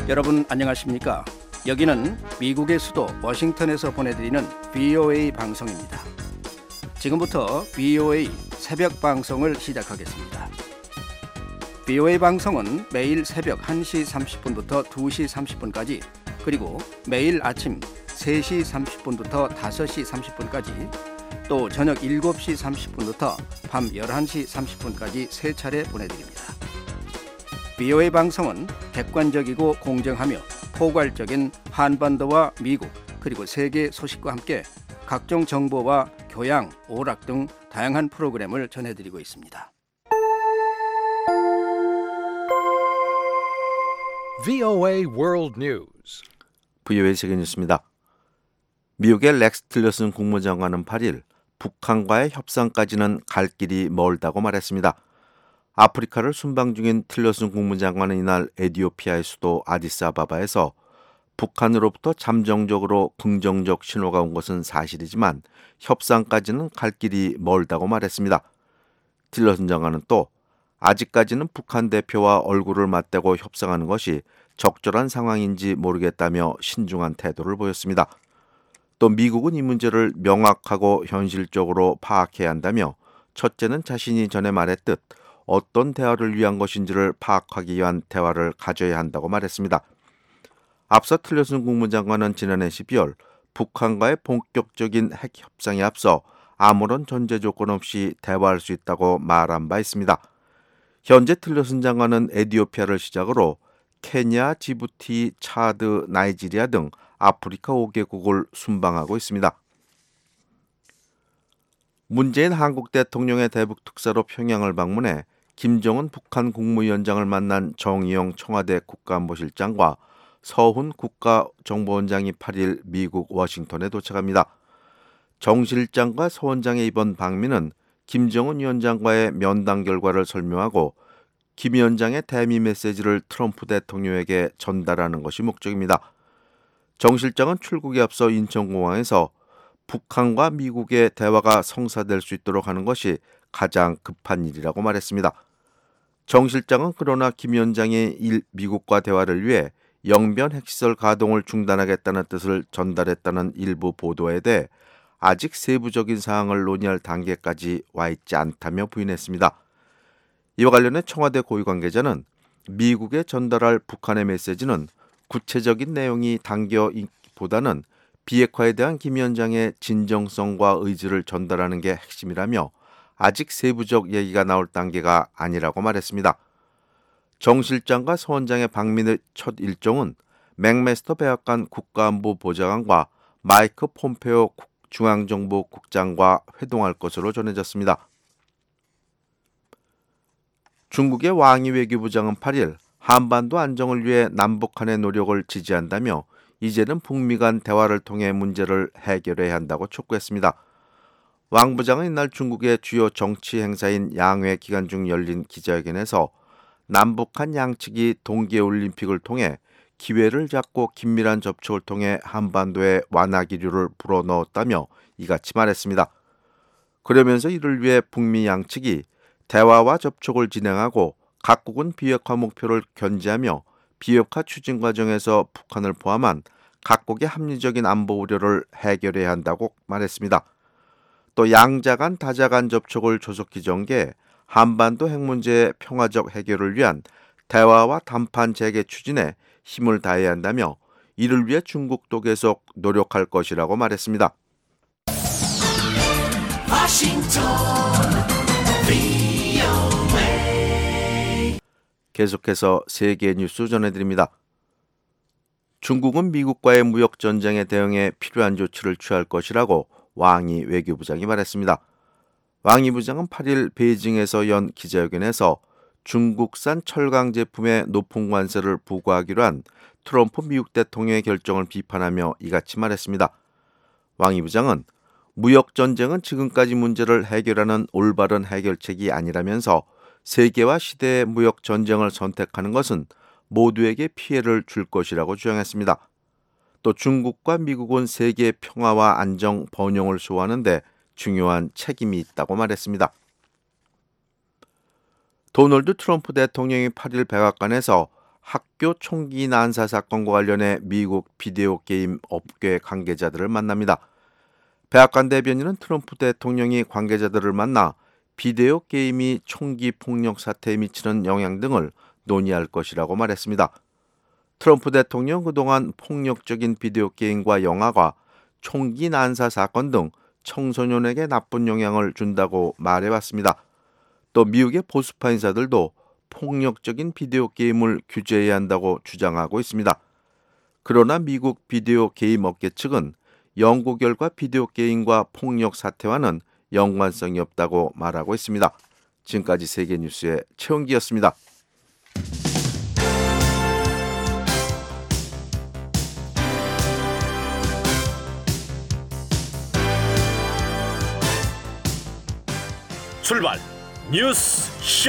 여러분 안녕하십니까? 여기는 미국의 수도 워싱턴에서 보내드리는 VOA 방송입니다. 지금부터 VOA 새벽 방송을 시작하겠습니다. VOA 방송은 매일 새벽 1시 30분부터 2시 30분까지 그리고 매일 아침 3시 30분부터 5시 30분까지 또 저녁 7시 30분부터 밤 11시 30분까지 세 차례 보내드립니다. VOA 방송은 객관적이고 공정하며 포괄적인 한반도와 미국 그리고 세계 소식과 함께 각종 정보와 교양, 오락 등 다양한 프로그램을 전해드리고 있습니다. VOA World News. VOA 세계 뉴스입니다. 미국의 렉스 틸러슨 국무장관은 8일 북한과의 협상까지는 갈 길이 멀다고 말했습니다. 아프리카를 순방 중인 틸러슨 국무장관은 이날 에티오피아의 수도 아디스아바바에서 북한으로부터 잠정적으로 긍정적 신호가 온 것은 사실이지만 협상까지는 갈 길이 멀다고 말했습니다. 틸러슨 장관은 또 아직까지는 북한 대표와 얼굴을 맞대고 협상하는 것이 적절한 상황인지 모르겠다며 신중한 태도를 보였습니다. 또 미국은 이 문제를 명확하고 현실적으로 파악해야 한다며 첫째는 자신이 전에 말했듯 어떤 대화를 위한 것인지를 파악하기 위한 대화를 가져야 한다고 말했습니다. 앞서 틸러슨 국무장관은 지난해 12월 북한과의 본격적인 핵 협상에 앞서 아무런 전제 조건 없이 대화할 수 있다고 말한 바 있습니다. 현재 틸러슨 장관은 에티오피아를 시작으로 케냐, 지부티, 차드, 나이지리아 등 아프리카 5개국을 순방하고 있습니다. 문재인 한국 대통령의 대북 특사로 평양을 방문해 김정은 북한 국무위원장을 만난 정의용 청와대 국가안보실장과 서훈 국가정보원장이 8일 미국 워싱턴에 도착합니다. 정 실장과 서 원장의 이번 방미는 김정은 위원장과의 면담 결과를 설명하고 김 위원장의 대미 메시지를 트럼프 대통령에게 전달하는 것이 목적입니다. 정 실장은 출국에 앞서 인천공항에서 북한과 미국의 대화가 성사될 수 있도록 하는 것이 가장 급한 일이라고 말했습니다. 정 실장은 그러나 김 위원장이 미국과 대화를 위해 영변 핵시설 가동을 중단하겠다는 뜻을 전달했다는 일부 보도에 대해 아직 세부적인 사항을 논의할 단계까지 와 있지 않다며 부인했습니다. 이와 관련해 청와대 고위 관계자는 미국에 전달할 북한의 메시지는 구체적인 내용이 담겨보다는 비핵화에 대한 김 위원장의 진정성과 의지를 전달하는 게 핵심이라며 아직 세부적 얘기가 나올 단계가 아니라고 말했습니다. 정 실장과 서 원장의 방민의 첫 일정은 맥메스터 백악관 국가안보보좌관과 마이크 폼페오 중앙정보국장과 회동할 것으로 전해졌습니다. 중국의 왕이 외교부장은 8일 한반도 안정을 위해 남북한의 노력을 지지한다며 이제는 북미 간 대화를 통해 문제를 해결해야 한다고 촉구했습니다. 왕 부장은 이날 중국의 주요 정치 행사인 양회 기간 중 열린 기자회견에서 남북한 양측이 동계올림픽을 통해 기회를 잡고 긴밀한 접촉을 통해 한반도에 완화 기류를 불어넣었다며 이같이 말했습니다. 그러면서 이를 위해 북미 양측이 대화와 접촉을 진행하고 각국은 비핵화 목표를 견지하며 비핵화 추진 과정에서 북한을 포함한 각국의 합리적인 안보 우려를 해결해야 한다고 말했습니다. 또 양자 간 다자 간 접촉을 조속히 전개해 한반도 핵 문제의 평화적 해결을 위한 대화와談判 재개 추진에 힘을 다해야 한다며 이를 위해 중국도 계속 노력할 것이라고 말했습니다. 계속해서 세계 뉴스 전해드립니다. 중국은 미국과의 무역 전쟁에 대응해 필요한 조치를 취할 것이라고 왕이 외교부장이 말했습니다. 왕이 부장은 8일 베이징에서 연 기자회견에서 중국산 철강 제품에 높은 관세를 부과하기로 한 트럼프 미국 대통령의 결정을 비판하며 이같이 말했습니다. 왕이 부장은 무역 전쟁은 지금까지 문제를 해결하는 올바른 해결책이 아니라면서 세계와 시대의 무역 전쟁을 선택하는 것은 모두에게 피해를 줄 것이라고 주장했습니다. 또 중국과 미국은 세계의 평화와 안정, 번영을 수호하는 데 중요한 책임이 있다고 말했습니다. 도널드 트럼프 대통령이 8일 백악관에서 학교 총기 난사 사건과 관련해 미국 비디오 게임 업계 관계자들을 만납니다. 백악관 대변인은 트럼프 대통령이 관계자들을 만나 비디오 게임이 총기 폭력 사태에 미치는 영향 등을 논의할 것이라고 말했습니다. 트럼프 대통령 그동안 폭력적인 비디오 게임과 영화가 총기 난사 사건 등 청소년에게 나쁜 영향을 준다고 말해왔습니다. 또 미국의 보수파 인사들도 폭력적인 비디오 게임을 규제해야 한다고 주장하고 있습니다. 그러나 미국 비디오 게임 업계 측은 연구 결과 비디오 게임과 폭력 사태와는 연관성이 없다고 말하고 있습니다. 지금까지 세계뉴스의 최원기였습니다. 출발 뉴스 쇼.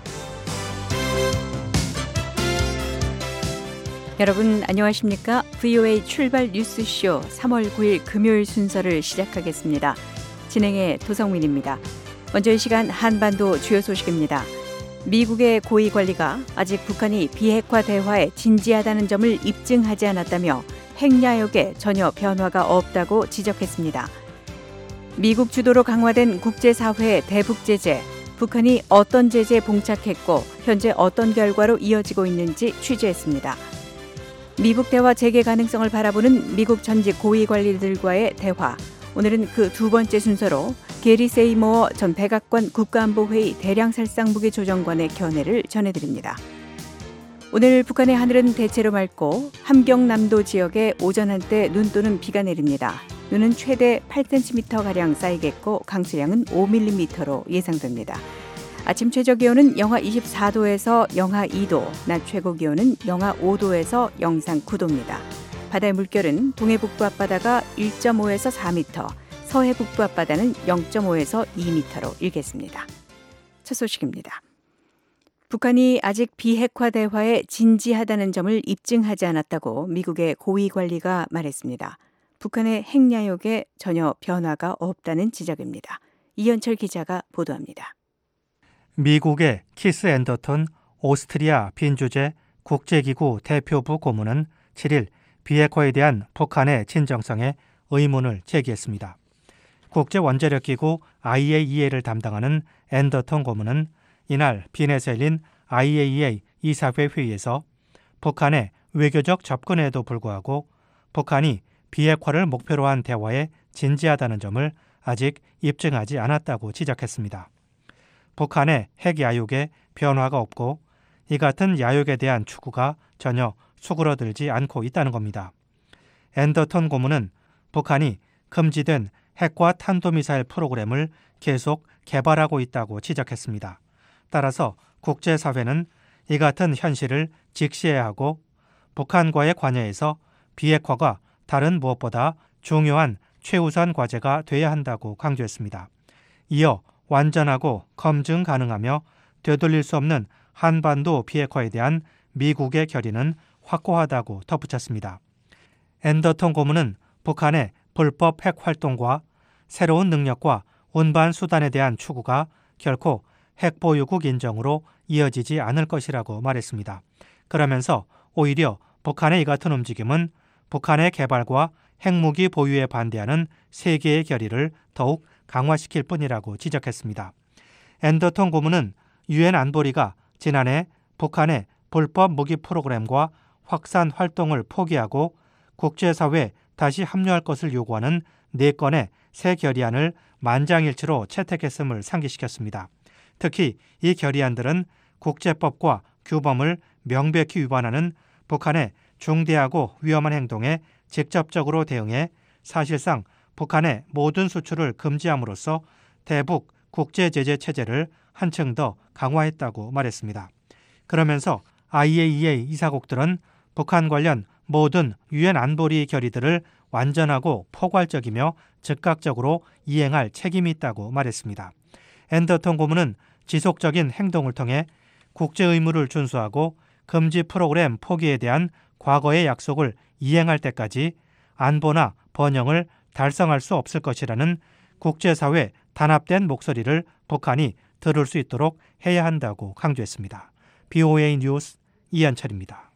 여러분 안녕하십니까? VOA 출발 뉴스쇼 3월 9일 금요일 순서를 시작하겠습니다. 진행의 도성민입니다. 먼저 이 시간 한반도 주요 소식입니다. 미국의 고위 관리가 아직 북한이 비핵화 대화에 진지하다는 점을 입증하지 않았다며 핵야욕에 전혀 변화가 없다고 지적했습니다. 미국 주도로 강화된 국제사회의 대북 제재, 북한이 어떤 제재에 봉착했고 현재 어떤 결과로 이어지고 있는지 취재했습니다. 미북 대화 재개 가능성을 바라보는 미국 전직 고위 관리들과의 대화. 오늘은 그 두 번째 순서로 게리 세이모어 전 백악관 국가안보회의 대량살상무기 조정관의 견해를 전해드립니다. 오늘 북한의 하늘은 대체로 맑고 함경남도 지역에 오전 한때 눈 또는 비가 내립니다. 눈은 최대 8cm가량 쌓이겠고 강수량은 5mm로 예상됩니다. 아침 최저기온은 영하 24도에서 영하 2도, 낮 최고기온은 영하 5도에서 영상 9도입니다. 바다의 물결은 동해북부 앞바다가 1.5에서 4m, 서해북부 앞바다는 0.5에서 2m로 일겠습니다. 첫 소식입니다. 북한이 아직 비핵화 대화에 진지하다는 점을 입증하지 않았다고 미국의 고위 관리가 말했습니다. 북한의 핵야욕에 전혀 변화가 없다는 지적입니다. 이현철 기자가 보도합니다. 미국의 키스 앤더턴 오스트리아 빈주재 국제기구 대표부 고문은 7일 비핵화에 대한 북한의 진정성에 의문을 제기했습니다. 국제원자력기구 IAEA를 담당하는 앤더턴 고문은 이날 빈에서 열린 IAEA 이사회 회의에서 북한의 외교적 접근에도 불구하고 북한이 비핵화를 목표로 한 대화에 진지하다는 점을 아직 입증하지 않았다고 지적했습니다. 북한의 핵야욕에 변화가 없고 이 같은 야욕에 대한 추구가 전혀 수그러들지 않고 있다는 겁니다. 앤더턴 고문은 북한이 금지된 핵과 탄도미사일 프로그램을 계속 개발하고 있다고 지적했습니다. 따라서 국제사회는 이 같은 현실을 직시해야 하고 북한과의 관여에서 비핵화가 다른 무엇보다 중요한 최우선 과제가 돼야 한다고 강조했습니다. 이어 완전하고 검증 가능하며 되돌릴 수 없는 한반도 비핵화에 대한 미국의 결의는 확고하다고 덧붙였습니다. 앤더턴 고문은 북한의 불법 핵 활동과 새로운 능력과 운반 수단에 대한 추구가 결코 핵보유국 인정으로 이어지지 않을 것이라고 말했습니다. 그러면서 오히려 북한의 이 같은 움직임은 북한의 개발과 핵무기 보유에 반대하는 세계의 결의를 더욱 강화시킬 뿐이라고 지적했습니다. 앤더턴 고문은 유엔 안보리가 지난해 북한의 불법 무기 프로그램과 확산 활동을 포기하고 국제사회에 다시 합류할 것을 요구하는 4건의 새 결의안을 만장일치로 채택했음을 상기시켰습니다. 특히 이 결의안들은 국제법과 규범을 명백히 위반하는 북한의 중대하고 위험한 행동에 직접적으로 대응해 사실상 북한의 모든 수출을 금지함으로써 대북 국제제재 체제를 한층 더 강화했다고 말했습니다. 그러면서 IAEA 이사국들은 북한 관련 모든 유엔 안보리 결의들을 완전하고 포괄적이며 즉각적으로 이행할 책임이 있다고 말했습니다. 앤더턴 고문은 지속적인 행동을 통해 국제 의무를 준수하고 금지 프로그램 포기에 대한 과거의 약속을 이행할 때까지 안보나 번영을 달성할 수 없을 것이라는 국제사회 단합된 목소리를 북한이 들을 수 있도록 해야 한다고 강조했습니다. BOA 뉴스 이한철입니다.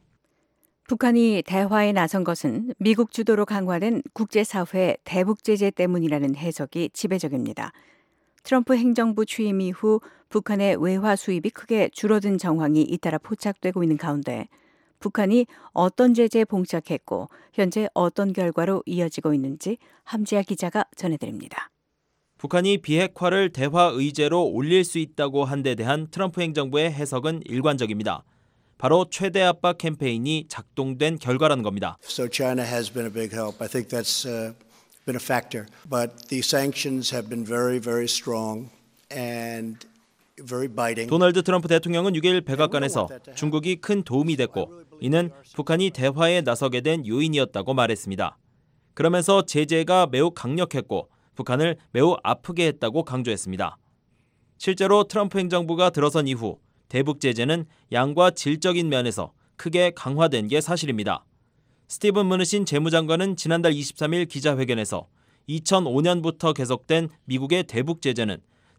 북한이 대화에 나선 것은 미국 주도로 강화된 국제사회 대북 제재 때문이라는 해석이 지배적입니다. 트럼프 행정부 취임 이후 북한의 외화 수입이 크게 줄어든 정황이 잇따라 포착되고 있는 가운데 북한이 어떤 제재에 봉착했고 현재 어떤 결과로 이어지고 있는지 함지아 기자가 전해드립니다. 북한이 비핵화를 대화 의제로 올릴 수 있다고 한 데 대한 트럼프 행정부의 해석은 일관적입니다. 바로 최대 압박 캠페인이 작동된 결과라는 겁니다. So China has been a big help. I think that's been a factor. But the sanctions have been very, very strong and very biting. 도널드 트럼프 대통령은 6일 백악관에서 중국이 큰 도움이 됐고 이는 북한이 대화에 나서게 된 요인이었다고 말했습니다. 그러면서 제재가 매우 강력했고 북한을 매우 아프게 했다고 강조했습니다. 실제로 트럼프 행정부가 들어선 이후 대북 제재는 양과 질적인 면에서 크게 강화된 게 사실입니다. 스티븐 무누신 재무장관은 지난달 23일 기자회견에서 2005년부터 계속된 미국의 대북 제재는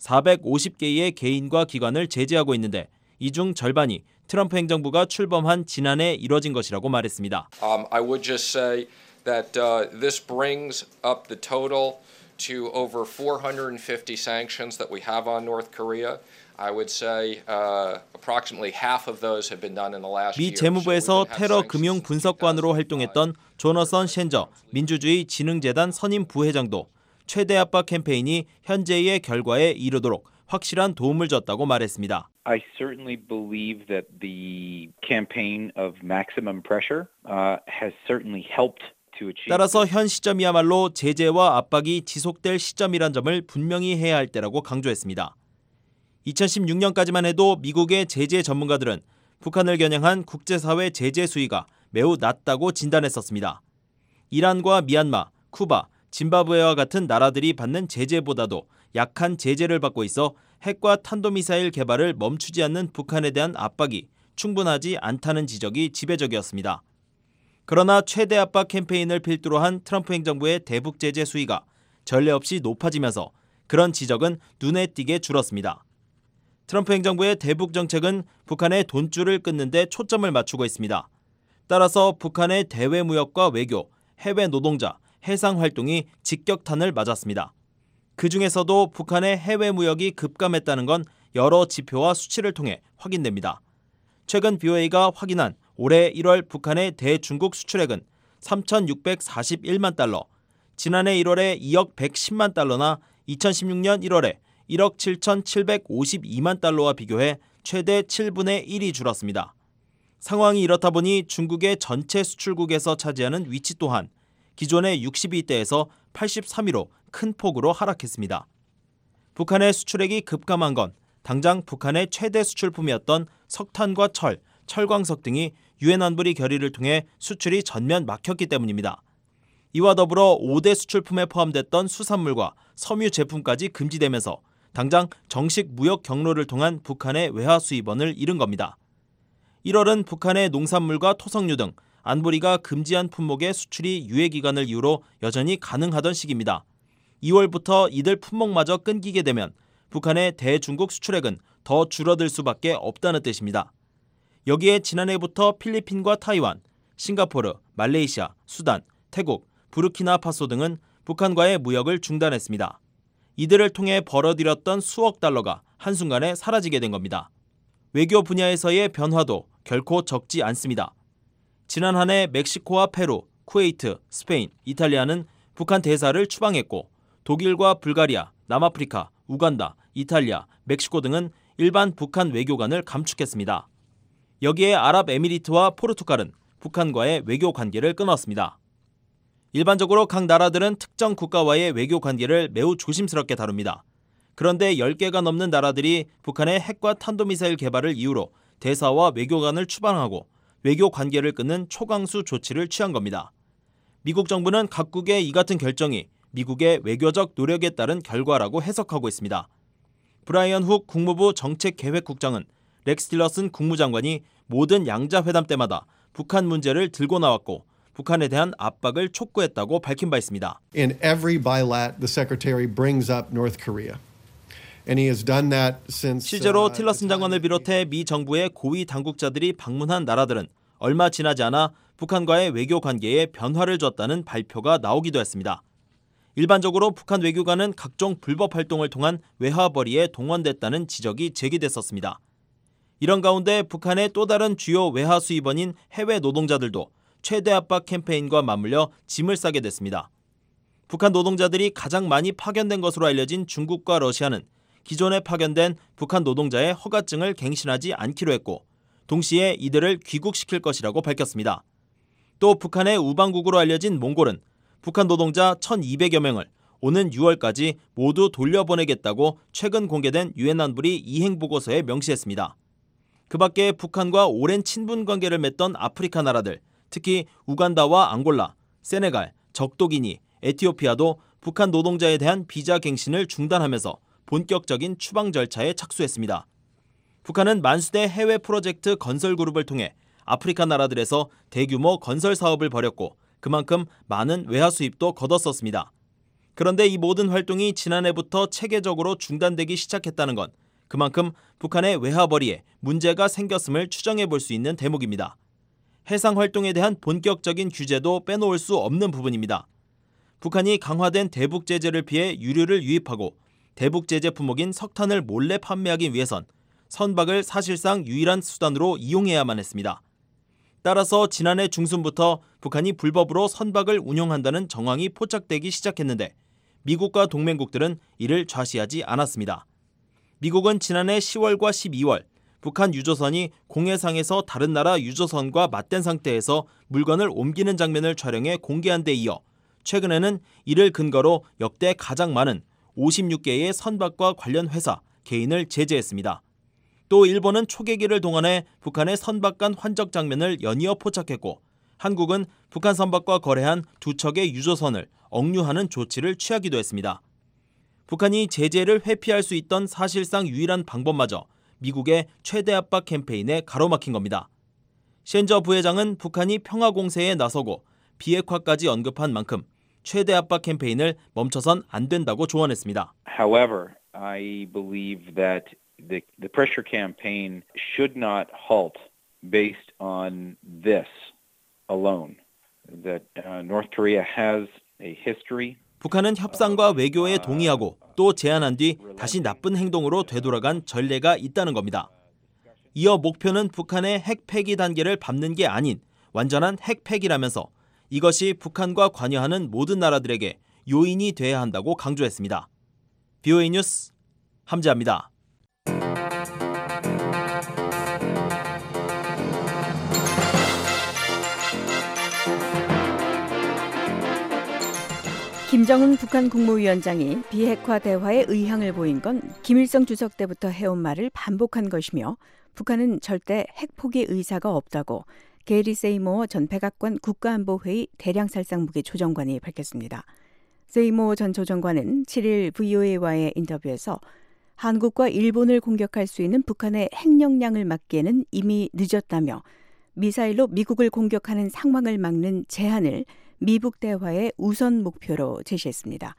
450개의 개인과 기관을 제재하고 있는데 이 중 절반이 트럼프 행정부가 출범한 지난해 이뤄진 것이라고 말했습니다. I would just say that this brings up the total to over 450 sanctions that we have on North Korea. I would say approximately half of those have been done in the last year. 미 재무부에서 테러 금융 분석관으로 활동했던 조너선 셴저 민주주의 진흥재단 선임 부회장도 최대 압박 캠페인이 현재의 결과에 이르도록 확실한 도움을 줬다고 말했습니다. I certainly believe that the campaign of maximum pressure has certainly helped. 따라서 현 시점이야말로 제재와 압박이 지속될 시점이란 점을 분명히 해야 할 때라고 강조했습니다. 2016년까지만 해도 미국의 제재 전문가들은 북한을 겨냥한 국제사회 제재 수위가 매우 낮다고 진단했었습니다. 이란과 미얀마, 쿠바, 짐바브웨와 같은 나라들이 받는 제재보다도 약한 제재를 받고 있어 핵과 탄도미사일 개발을 멈추지 않는 북한에 대한 압박이 충분하지 않다는 지적이 지배적이었습니다. 그러나 최대 압박 캠페인을 필두로 한 트럼프 행정부의 대북 제재 수위가 전례 없이 높아지면서 그런 지적은 눈에 띄게 줄었습니다. 트럼프 행정부의 대북 정책은 북한의 돈줄을 끊는 데 초점을 맞추고 있습니다. 따라서 북한의 대외 무역과 외교, 해외 노동자, 해상 활동이 직격탄을 맞았습니다. 그중에서도 북한의 해외 무역이 급감했다는 건 여러 지표와 수치를 통해 확인됩니다. 최근 BOA가 확인한 올해 1월 북한의 대중국 수출액은 3,641만 달러, 지난해 1월에 2억 110만 달러나 2016년 1월에 1억 7,752만 달러와 비교해 최대 7분의 1이 줄었습니다. 상황이 이렇다 보니 중국의 전체 수출국에서 차지하는 위치 또한 기존의 62대에서 83위로 큰 폭으로 하락했습니다. 북한의 수출액이 급감한 건 당장 북한의 최대 수출품이었던 석탄과 철, 철광석 등이 유엔 안보리 결의를 통해 수출이 전면 막혔기 때문입니다. 이와 더불어 5대 수출품에 포함됐던 수산물과 섬유 제품까지 금지되면서 당장 정식 무역 경로를 통한 북한의 외화 수입원을 잃은 겁니다. 1월은 북한의 농산물과 토석류 등 안보리가 금지한 품목의 수출이 유예 기간을 이유로 여전히 가능하던 시기입니다. 2월부터 이들 품목마저 끊기게 되면 북한의 대중국 수출액은 더 줄어들 수밖에 없다는 뜻입니다. 여기에 지난해부터 필리핀과 타이완, 싱가포르, 말레이시아, 수단, 태국, 부르키나파소 등은 북한과의 무역을 중단했습니다. 이들을 통해 벌어들였던 수억 달러가 한순간에 사라지게 된 겁니다. 외교 분야에서의 변화도 결코 적지 않습니다. 지난 한 해 멕시코와 페루, 쿠웨이트, 스페인, 이탈리아는 북한 대사를 추방했고 독일과 불가리아, 남아프리카, 우간다, 이탈리아, 멕시코 등은 일반 북한 외교관을 감축했습니다. 여기에 아랍에미리트와 포르투갈은 북한과의 외교 관계를 끊었습니다. 일반적으로 각 나라들은 특정 국가와의 외교 관계를 매우 조심스럽게 다룹니다. 그런데 10개가 넘는 나라들이 북한의 핵과 탄도미사일 개발을 이유로 대사와 외교관을 추방하고 외교 관계를 끊는 초강수 조치를 취한 겁니다. 미국 정부는 각국의 이 같은 결정이 미국의 외교적 노력에 따른 결과라고 해석하고 있습니다. 브라이언 훅 국무부 정책계획국장은 렉스 틸러슨 국무장관이 모든 양자회담 때마다 북한 문제를 들고 나왔고 북한에 대한 압박을 촉구했다고 밝힌 바 있습니다. In every bilat, the secretary brings up North Korea. And he has done that since 실제로 틸러슨 장관을 비롯해 미 정부의 고위 당국자들이 방문한 나라들은 얼마 지나지 않아 북한과의 외교 관계에 변화를 줬다는 발표가 나오기도 했습니다. 일반적으로 북한 외교관은 각종 불법 활동을 통한 외화벌이에 동원됐다는 지적이 제기됐었습니다. 이런 가운데 북한의 또 다른 주요 외화 수입원인 해외 노동자들도 최대 압박 캠페인과 맞물려 짐을 싸게 됐습니다. 북한 노동자들이 가장 많이 파견된 것으로 알려진 중국과 러시아는 기존에 파견된 북한 노동자의 허가증을 갱신하지 않기로 했고 동시에 이들을 귀국시킬 것이라고 밝혔습니다. 또 북한의 우방국으로 알려진 몽골은 북한 노동자 1,200여 명을 오는 6월까지 모두 돌려보내겠다고 최근 공개된 유엔 안보리 이행 보고서에 명시했습니다. 그 밖에 북한과 오랜 친분 관계를 맺던 아프리카 나라들, 특히 우간다와 앙골라, 세네갈, 적도기니, 에티오피아도 북한 노동자에 대한 비자 갱신을 중단하면서 본격적인 추방 절차에 착수했습니다. 북한은 만수대 해외 프로젝트 건설 그룹을 통해 아프리카 나라들에서 대규모 건설 사업을 벌였고 그만큼 많은 외화 수입도 거뒀었습니다. 그런데 이 모든 활동이 지난해부터 체계적으로 중단되기 시작했다는 건 그만큼 북한의 외화벌이에 문제가 생겼음을 추정해 볼 수 있는 대목입니다. 해상 활동에 대한 본격적인 규제도 빼놓을 수 없는 부분입니다. 북한이 강화된 대북 제재를 피해 유류를 유입하고 대북 제재 품목인 석탄을 몰래 판매하기 위해선 선박을 사실상 유일한 수단으로 이용해야만 했습니다. 따라서 지난해 중순부터 북한이 불법으로 선박을 운용한다는 정황이 포착되기 시작했는데 미국과 동맹국들은 이를 좌시하지 않았습니다. 미국은 지난해 10월과 12월 북한 유조선이 공해상에서 다른 나라 유조선과 맞댄 상태에서 물건을 옮기는 장면을 촬영해 공개한 데 이어 최근에는 이를 근거로 역대 가장 많은 56개의 선박과 관련 회사, 개인을 제재했습니다. 또 일본은 초계기를 동원해 북한의 선박 간 환적 장면을 연이어 포착했고 한국은 북한 선박과 거래한 2척의 유조선을 억류하는 조치를 취하기도 했습니다. 북한이 제재를 회피할 수 있던 사실상 유일한 방법마저 미국의 최대 압박 캠페인에 가로막힌 겁니다. 셴저 부회장은 북한이 평화 공세에 나서고 비핵화까지 언급한 만큼 최대 압박 캠페인을 멈춰선 안 된다고 조언했습니다. However, I believe that the pressure campaign should not halt based on this alone. That North Korea has a history. 북한은 협상과 외교에 동의하고 또 제안한 뒤 다시 나쁜 행동으로 되돌아간 전례가 있다는 겁니다. 이어 목표는 북한의 핵 폐기 단계를 밟는 게 아닌 완전한 핵 폐기라면서 이것이 북한과 관여하는 모든 나라들에게 요인이 돼야 한다고 강조했습니다. VOA 뉴스 함재합니다. 김정은 북한 국무위원장이 비핵화 대화에 의향을 보인 건 김일성 주석 때부터 해온 말을 반복한 것이며 북한은 절대 핵포기 의사가 없다고 게리 세이모어 전 백악관 국가안보회의 대량살상무기 조정관이 밝혔습니다. 세이모어 전 조정관은 7일 VOA와의 인터뷰에서 한국과 일본을 공격할 수 있는 북한의 핵력량을 막기에는 이미 늦었다며 미사일로 미국을 공격하는 상황을 막는 제한을 미북 대화의 우선 목표로 제시했습니다.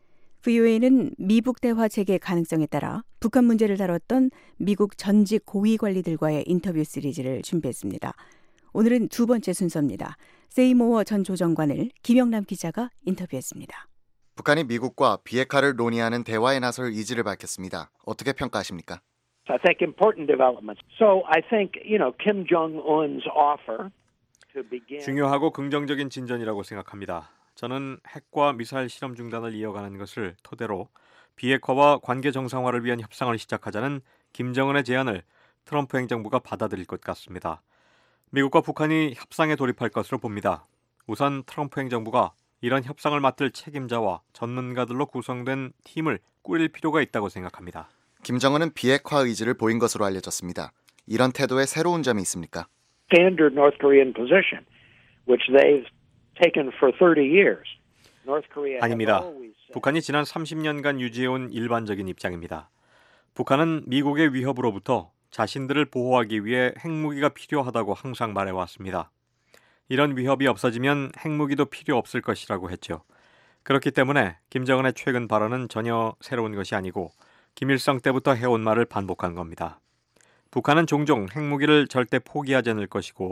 VOA는 미북 대화 재개 가능성에 따라 북한 문제를 다뤘던 미국 전직 고위 관리들과의 인터뷰 시리즈를 준비했습니다. 오늘은 두 번째 순서입니다. 세이모어 전 조정관을 김영남 기자가 인터뷰했습니다. 북한이 미국과 비핵화를 논의하는 대화에 나설 의지를 밝혔습니다. 어떻게 평가하십니까? I think important developments. So I think, Kim Jong-un's offer to begin. 중요하고 긍정적인 진전이라고 생각합니다. 저는 핵과 미사일 실험 중단을 이어가는 것을 토대로 비핵화와 관계 정상화를 위한 협상을 시작하자는 김정은의 제안을 트럼프 행정부가 받아들일 것 같습니다. 미국과 북한이 협상에 돌입할 것으로 봅니다. 우선 트럼프 행정부가 이런 협상을 맡을 책임자와 전문가들로 구성된 팀을 꾸릴 필요가 있다고 생각합니다. 김정은은 비핵화 의지를 보인 것으로 알려졌습니다. 이런 태도에 새로운 점이 있습니까? Standard North Korean position, which they've taken for 30 years. North Korea 아닙니다. 북한이 지난 30년간 유지해온 일반적인 입장입니다. 북한은 미국의 위협으로부터 자신들을 보호하기 위해 핵무기가 필요하다고 항상 말해왔습니다. 이런 위협이 없어지면 핵무기도 필요 없을 것이라고 했죠. 그렇기 때문에 김정은의 최근 발언은 전혀 새로운 것이 아니고 김일성 때부터 해온 말을 반복한 겁니다. 북한은 종종 핵무기를 절대 포기하지 않을 것이고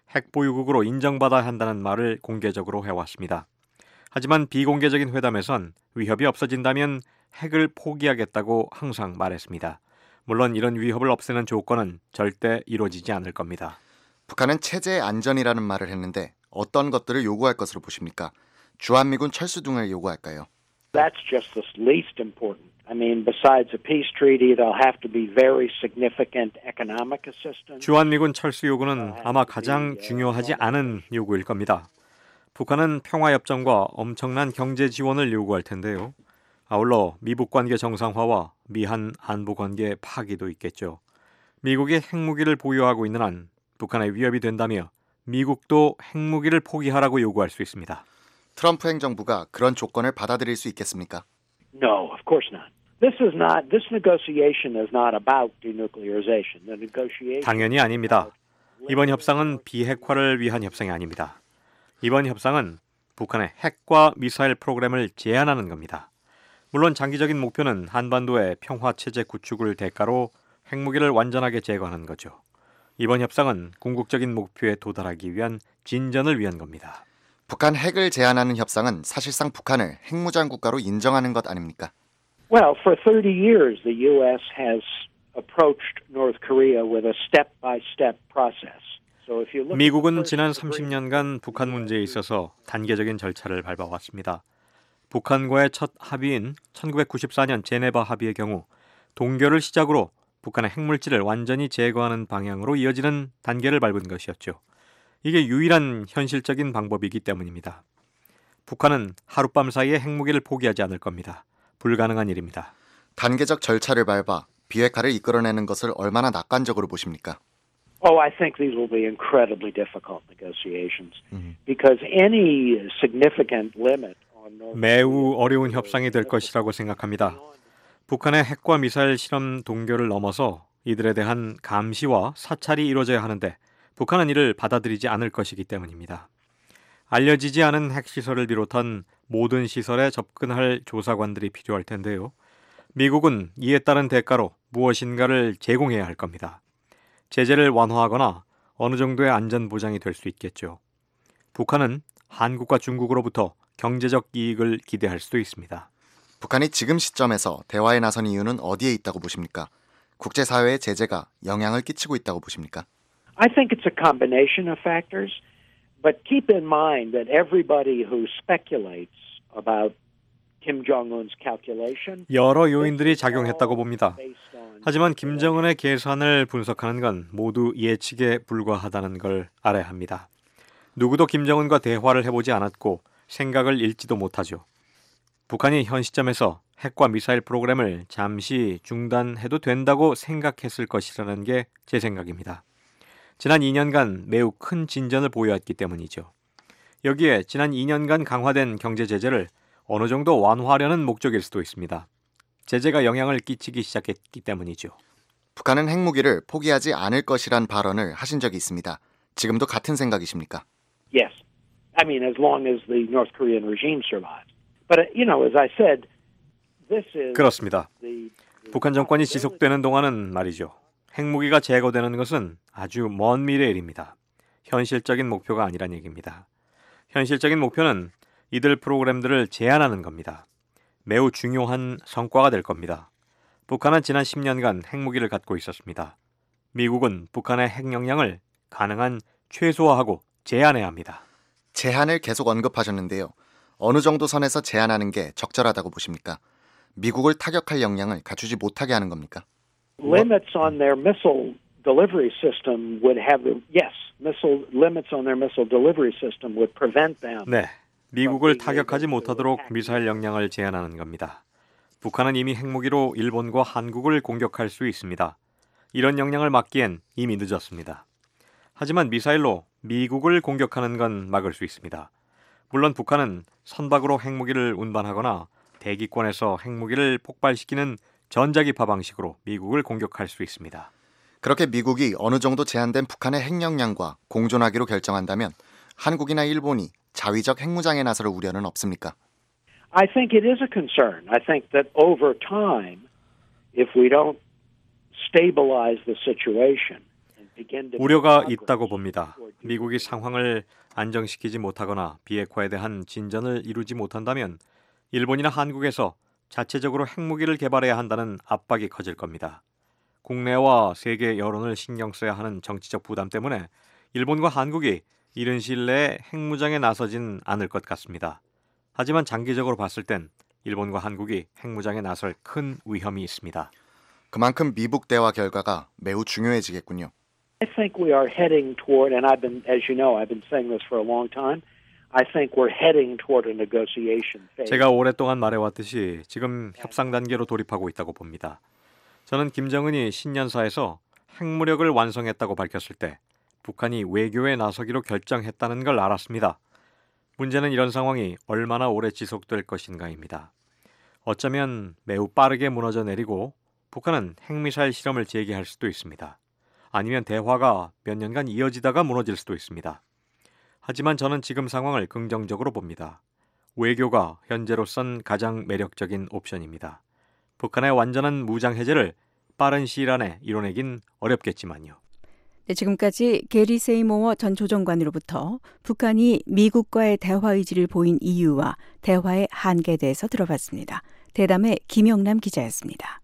핵보유국으로 인정받아야 한다는 말을 공개적으로 해왔습니다. 하지만 비공개적인 회담에선 위협이 없어진다면 핵을 포기하겠다고 항상 말했습니다. 물론 이런 위협을 없애는 조건은 절대 이루어지지 않을 겁니다. 북한은 체제의 안전이라는 말을 했는데 어떤 것들을 요구할 것으로 보십니까? 주한미군 철수 등을 요구할까요? That's just the least important. I mean, besides a peace treaty, there'll have to be very significant economic assistance. 주한미군 철수 요구는 아마 가장 중요하지 않은 요구일 겁니다. 북한은 평화협정과 엄청난 경제 지원을 요구할 텐데요. 아울러 미북 관계 정상화와 미한 안보 관계 파기도 있겠죠. 미국이 핵무기를 보유하고 있는 한 북한의 위협이 된다며 미국도 핵무기를 포기하라고 요구할 수 있습니다. 트럼프 행정부가 그런 조건을 받아들일 수 있겠습니까? No, of course not. This negotiation is not about denuclearization. The negotiation. 당연히 아닙니다. 이번 협상은 비핵화를 위한 협상이 아닙니다. 이번 협상은 북한의 핵과 미사일 프로그램을 제한하는 겁니다. 물론 장기적인 목표는 한반도의 평화체제 구축을 대가로 핵무기를 완전하게 제거하는 거죠. 이번 협상은 궁극적인 목표에 도달하기 위한 진전을 위한 겁니다. 북한 핵을 제한하는 협상은 사실상 북한을 핵무장 국가로 인정하는 것 아닙니까? Well, for 30 years, the U.S. has approached North Korea with a step-by-step process. So if you look 미국은 지난 30년간 북한 문제에 있어서 단계적인 절차를 밟아왔습니다. 북한과의 첫 합의인 1994년 제네바 합의의 경우 동결을 시작으로 북한의 핵물질을 완전히 제거하는 방향으로 이어지는 단계를 밟은 것이었죠. 이게 유일한 현실적인 방법이기 때문입니다. 북한은 하룻밤 사이에 핵무기를 포기하지 않을 겁니다. 불가능한 일입니다. 단계적 절차를 밟아 비핵화를 이끌어내는 것을 얼마나 낙관적으로 보십니까? Oh, I think these will be incredibly difficult negotiations because any significant limit on North 매우 어려운 협상이 될 것이라고 생각합니다. 북한의 핵과 미사일 실험 동결을 넘어서 이들에 대한 감시와 사찰이 이루어져야 하는데 북한은 이를 받아들이지 않을 것이기 때문입니다. 알려지지 않은 핵시설을 비롯한 모든 시설에 접근할 조사관들이 필요할 텐데요. 미국은 이에 따른 대가로 무엇인가를 제공해야 할 겁니다. 제재를 완화하거나 어느 정도의 안전 보장이 될 수 있겠죠. 북한은 한국과 중국으로부터 경제적 이익을 기대할 수도 있습니다. 북한이 지금 시점에서 대화에 나선 이유는 어디에 있다고 보십니까? 국제사회의 제재가 영향을 끼치고 있다고 보십니까? I think it's a combination of factors, but keep in mind that everybody who speculates about Kim Jong-un's calculation 여러 요인들이 작용했다고 봅니다. 하지만 김정은의 계산을 분석하는 건 모두 예측에 불과하다는 걸 알아야 합니다. 누구도 김정은과 대화를 해보지 않았고 생각을 읽지도 못하죠. 북한이 현 시점에서 핵과 미사일 프로그램을 잠시 중단해도 된다고 생각했을 것이라는 게 제 생각입니다. 지난 2년간 매우 큰 진전을 보여왔기 때문이죠. 여기에 지난 2년간 강화된 경제 제재를 어느 정도 완화하려는 목적일 수도 있습니다. 제재가 영향을 끼치기 시작했기 때문이죠. 북한은 핵무기를 포기하지 않을 것이란 발언을 하신 적이 있습니다. 지금도 같은 생각이십니까? Yes. I mean, as long as the North Korean regime survives. But, as I said, this is 그렇습니다. 북한 정권이 지속되는 동안은 말이죠. 핵무기가 제거되는 것은 아주 먼 미래의 일입니다. 현실적인 목표가 아니란 얘기입니다. 현실적인 목표는 이들 프로그램들을 제한하는 겁니다. 매우 중요한 성과가 될 겁니다. 북한은 지난 10년간 핵무기를 갖고 있었습니다. 미국은 북한의 핵 역량을 가능한 최소화하고 제한해야 합니다. 제한을 계속 언급하셨는데요. 어느 정도 선에서 제한하는 게 적절하다고 보십니까? 미국을 타격할 역량을 갖추지 못하게 하는 겁니까? Limits on their missile delivery system would have, missile limits on their missile delivery system would prevent them. 네, 미국을 타격하지 못하도록 미사일 역량을 제한하는 겁니다. 북한은 이미 핵무기로 일본과 한국을 공격할 수 있습니다. 이런 역량을 막기엔 이미 늦었습니다. 하지만 미사일로 미국을 공격하는 건 막을 수 있습니다. 물론 북한은 선박으로 핵무기를 운반하거나 대기권에서 핵무기를 폭발시키는 전자기파 방식으로 미국을 공격할 수 있습니다. 그렇게 미국이 어느 정도 제한된 북한의 핵 역량과 공존하기로 결정한다면 한국이나 일본이 자위적 핵무장에 나설 우려는 없습니까? I think it is a concern. I think that over time, if we don't stabilize the situation, 우려가 있다고 봅니다. 미국이 상황을 안정시키지 못하거나 비핵화에 대한 진전을 이루지 못한다면 일본이나 한국에서 자체적으로 핵무기를 개발해야 한다는 압박이 커질 겁니다. 국내와 세계 여론을 신경 써야 하는 정치적 부담 때문에 일본과 한국이 이른 시일 내에 핵무장에 나서진 않을 것 같습니다. 하지만 장기적으로 봤을 땐 일본과 한국이 핵무장에 나설 큰 위험이 있습니다. 그만큼 미북 대화 결과가 매우 중요해지겠군요. I think we are heading toward, and as you know, I've been saying this for a long time. I think we're heading toward a negotiation phase. 제가 오랫동안 말해왔듯이 지금 협상 단계로 돌입하고 있다고 봅니다. 저는 김정은이 신년사에서 핵무력을 완성했다고 밝혔을 때 북한이 외교에 나서기로 결정했다는 걸 알았습니다. 문제는 이런 상황이 얼마나 오래 지속될 것인가입니다. 어쩌면 매우 빠르게 무너져 내리고 북한은 핵미사일 실험을 재개할 수도 있습니다. 아니면 대화가 몇 년간 이어지다가 무너질 수도 있습니다. 하지만 저는 지금 상황을 긍정적으로 봅니다. 외교가 현재로선 가장 매력적인 옵션입니다. 북한의 완전한 무장 해제를 빠른 시일 안에 이뤄내긴 어렵겠지만요. 네, 지금까지 게리 세이모어 전 조정관으로부터 북한이 미국과의 대화 의지를 보인 이유와 대화의 한계에 대해서 들어봤습니다. 대담의 김영남 기자였습니다.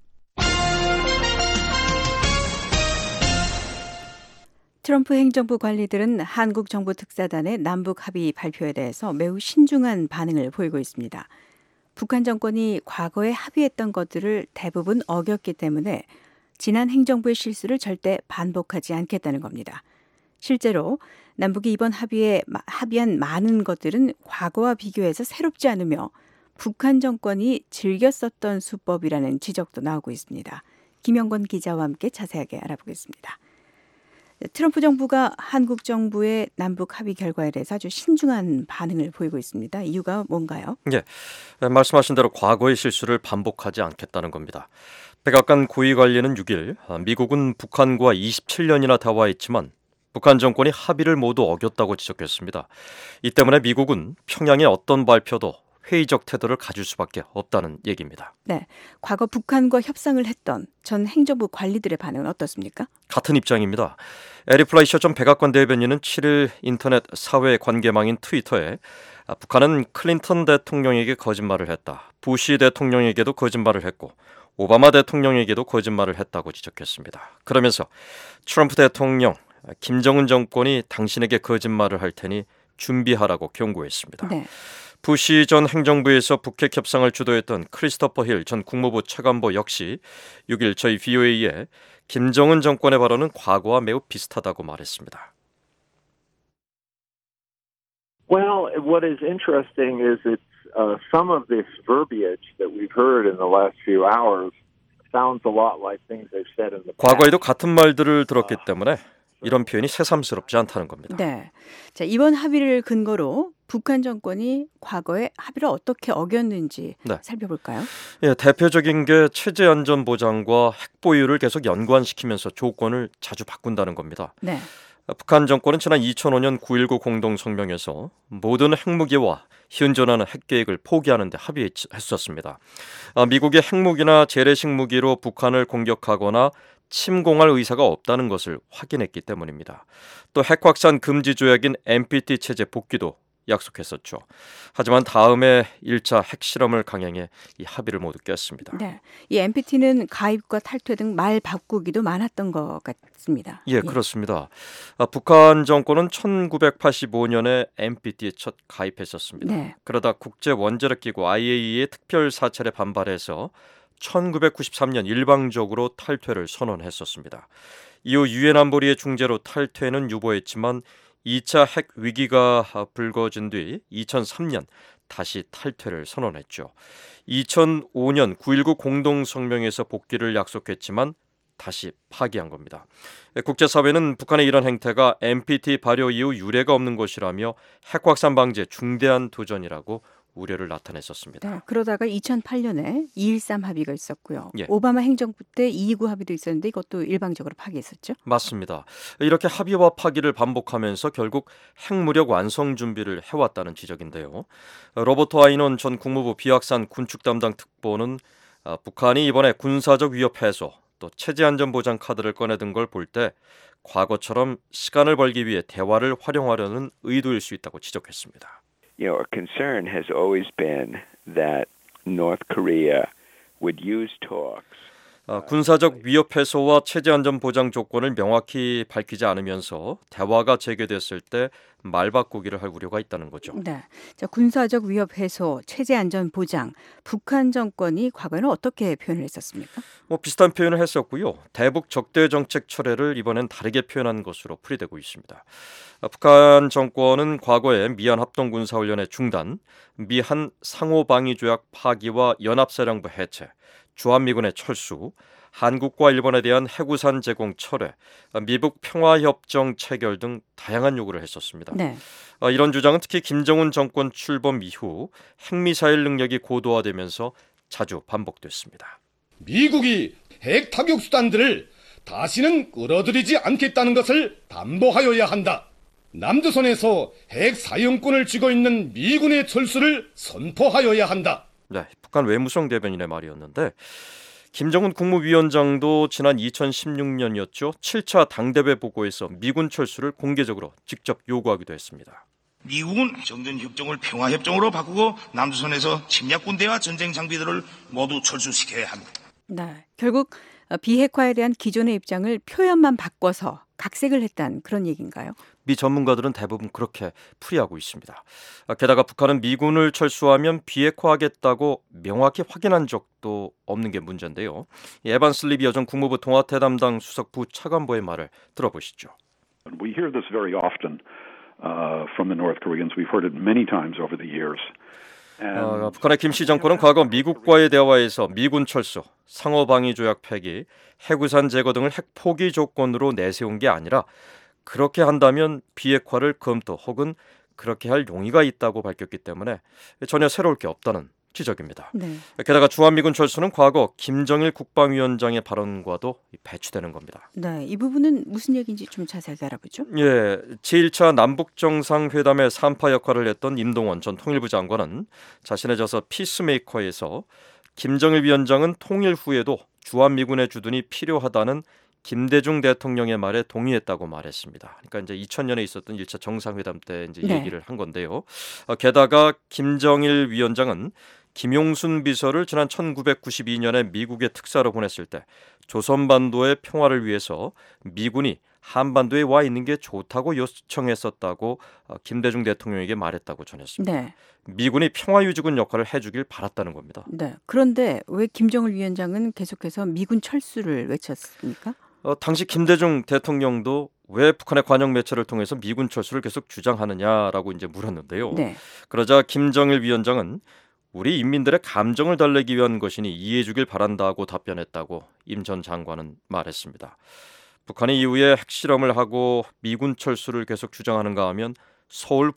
트럼프 행정부 관리들은 한국 정부 특사단의 남북 합의 발표에 대해서 매우 신중한 반응을 보이고 있습니다. 북한 정권이 과거에 합의했던 것들을 대부분 어겼기 때문에 지난 행정부의 실수를 절대 반복하지 않겠다는 겁니다. 실제로 남북이 이번 합의한 많은 것들은 과거와 비교해서 새롭지 않으며 북한 정권이 즐겨 썼던 수법이라는 지적도 나오고 있습니다. 김영건 기자와 함께 자세하게 알아보겠습니다. 트럼프 정부가 한국 정부의 남북 합의 결과에 대해서 아주 신중한 반응을 보이고 있습니다. 이유가 뭔가요? 네, 말씀하신 대로 과거의 실수를 반복하지 않겠다는 겁니다. 백악관 고위 관리는 6일 미국은 북한과 27년이나 대화했지만 북한 정권이 합의를 모두 어겼다고 지적했습니다. 이 때문에 미국은 평양의 어떤 발표도 회의적 태도를 가질 수밖에 없다는 얘기입니다. 네, 과거 북한과 협상을 했던 전 행정부 관리들의 반응은 어떻습니까? 같은 입장입니다. 에리 플라이셔 전 백악관 대변인은 7일 인터넷 사회 관계망인 트위터에 북한은 클린턴 대통령에게 거짓말을 했다. 부시 대통령에게도 거짓말을 했고 오바마 대통령에게도 거짓말을 했다고 지적했습니다. 그러면서 트럼프 대통령, 김정은 정권이 당신에게 거짓말을 할 테니 준비하라고 경고했습니다. 네. 부시 전 행정부에서 북핵 협상을 주도했던 크리스토퍼 힐 전 국무부 차관보 역시 6일 저희 VOA에 김정은 정권의 발언은 과거와 매우 비슷하다고 말했습니다. Well, what is interesting is it's some of this verbiage that we've heard in the last few hours sounds a lot like things they've said in the past. 과거에도 같은 말들을 들었기 때문에 이런 표현이 새삼스럽지 않다는 겁니다. 네, 자, 이번 합의를 근거로 북한 정권이 과거에 합의를 어떻게 어겼는지 살펴볼까요? 예, 대표적인 게 체제 안전 보장과 핵 보유를 계속 연관시키면서 조건을 자주 바꾼다는 겁니다. 네. 북한 정권은 지난 2005년 9.19 공동성명에서 모든 핵무기와 현존하는 핵계획을 포기하는 데 합의했었습니다. 미국의 핵무기나 재래식 무기로 북한을 공격하거나 침공할 의사가 없다는 것을 확인했기 때문입니다. 또 핵확산 금지 조약인 NPT 체제 복귀도 약속했었죠. 하지만 다음에 1차 핵실험을 강행해 이 합의를 모두 깼습니다. 네, 이 NPT는 가입과 탈퇴 등 말 바꾸기도 많았던 것 같습니다. 예, 그렇습니다. 북한 정권은 1985년에 NPT에 첫 가입했었습니다. 네. 그러다 국제원자력기구 IAEA의 특별 사찰에 반발해서 1993년 일방적으로 탈퇴를 선언했었습니다. 이후 유엔 안보리의 중재로 탈퇴는 유보했지만 2차 핵 위기가 불거진 뒤 2003년 다시 탈퇴를 선언했죠. 2005년 9.19 공동성명에서 복귀를 약속했지만 다시 파기한 겁니다. 국제사회는 북한의 이런 행태가 NPT 발효 이후 유례가 없는 것이라며 핵 확산 방지에 중대한 도전이라고 우려를 나타냈었습니다. 네, 그러다가 2008년에 2.13 합의가 있었고요. 예. 오바마 행정부 때 2.29 합의도 있었는데 이것도 일방적으로 파기했었죠? 맞습니다. 이렇게 합의와 파기를 반복하면서 결국 핵무력 완성 준비를 해왔다는 지적인데요. 로버트 아이논 전 국무부 비확산 군축 담당 특보는 북한이 이번에 군사적 위협 해소 또 체제안전보장 카드를 꺼내든 걸 볼 때 과거처럼 시간을 벌기 위해 대화를 활용하려는 의도일 수 있다고 지적했습니다. Our concern has always been that North Korea would use talks. 군사적 위협 해소와 체제 안전 보장 조건을 명확히 밝히지 않으면서 대화가 재개됐을 때 말 바꾸기를 할 우려가 있다는 거죠. 네. 자, 군사적 위협 해소, 체제 안전 보장, 북한 정권이 과거에는 어떻게 표현을 했었습니까? 비슷한 표현을 했었고요. 대북 적대 정책 철회를 이번엔 다르게 표현한 것으로 풀이되고 있습니다. 북한 정권은 과거에 미한 합동군사훈련의 중단, 미한 상호방위조약 파기와 연합사령부 해체, 주한미군의 철수, 한국과 일본에 대한 해구산 제공 철회, 미북 평화협정 체결 등 다양한 요구를 했었습니다. 네. 이런 주장은 특히 김정은 정권 출범 이후 핵미사일 능력이 고도화되면서 자주 반복됐습니다. 미국이 핵 타격 수단들을 다시는 끌어들이지 않겠다는 것을 담보하여야 한다. 남조선에서 핵 사용권을 쥐고 있는 미군의 철수를 선포하여야 한다. 네, 북한 외무성 대변인의 말이었는데 김정은 국무위원장도 지난 2016년이었죠. 7차 당대회 보고에서 미군 철수를 공개적으로 직접 요구하기도 했습니다. 미국은 정전협정을 평화협정으로 바꾸고 남조선에서 침략군대와 전쟁 장비들을 모두 철수시켜야 합니다. 네, 결국 비핵화에 대한 기존의 입장을 표현만 바꿔서 각색을 했다는 그런 얘기인가요? 미 전문가들은 대부분 그렇게 풀이하고 있습니다. 게다가 북한은 미군을 철수하면 비핵화하겠다고 명확히 확인한 적도 없는 게 문제인데요. 에반스 리비 여전 국무부 통화태 담당 수석 부차관보의 말을 들어보시죠. We hear this very often from the North Koreans. We've heard it many times over the years. 북한의 김씨 정권은 과거 미국과의 대화에서 미군 철수, 상호방위조약 폐기, 해구산 제거 등을 핵 포기 조건으로 내세운 게 아니라 그렇게 한다면 비핵화를 검토 혹은 그렇게 할 용의가 있다고 밝혔기 때문에 전혀 새로울 게 없다는 지적입니다. 네. 게다가 주한미군 철수는 과거 김정일 국방위원장의 발언과도 배치되는 겁니다. 네, 이 부분은 무슨 얘기인지 좀 자세히 알아보죠. 예, 제1차 남북정상회담의 3파 역할을 했던 임동원 전 통일부 장관은 자신의 저서 피스메이커에서 김정일 위원장은 통일 후에도 주한미군의 주둔이 필요하다는 김대중 대통령의 말에 동의했다고 말했습니다. 그러니까 이제 2000년에 있었던 1차 정상회담 때 이제 얘기를 한 건데요. 게다가 김정일 위원장은 김용순 비서를 지난 1992년에 미국의 특사로 보냈을 때 조선반도의 평화를 위해서 미군이 한반도에 와 있는 게 좋다고 요청했었다고 김대중 대통령에게 말했다고 전했습니다. 네. 미군이 평화유지군 역할을 해주길 바랐다는 겁니다. 네. 그런데 왜 김정일 위원장은 계속해서 미군 철수를 외쳤습니까? 당시 김대중 대통령도 왜 북한의 관영 매체를 통해서 미군 철수를 계속 주장하느냐라고 이제 물었는데요. 네. 그러자 김정일 위원장은 우리 인민들의 감정을 달래기 위한 것이니 이해해 주길 바란다고 답변했다고 임 전 장관은 말했습니다. 북한이 이후에 핵실험을 하고 미군 철수를 계속 주장하는가 하면 서울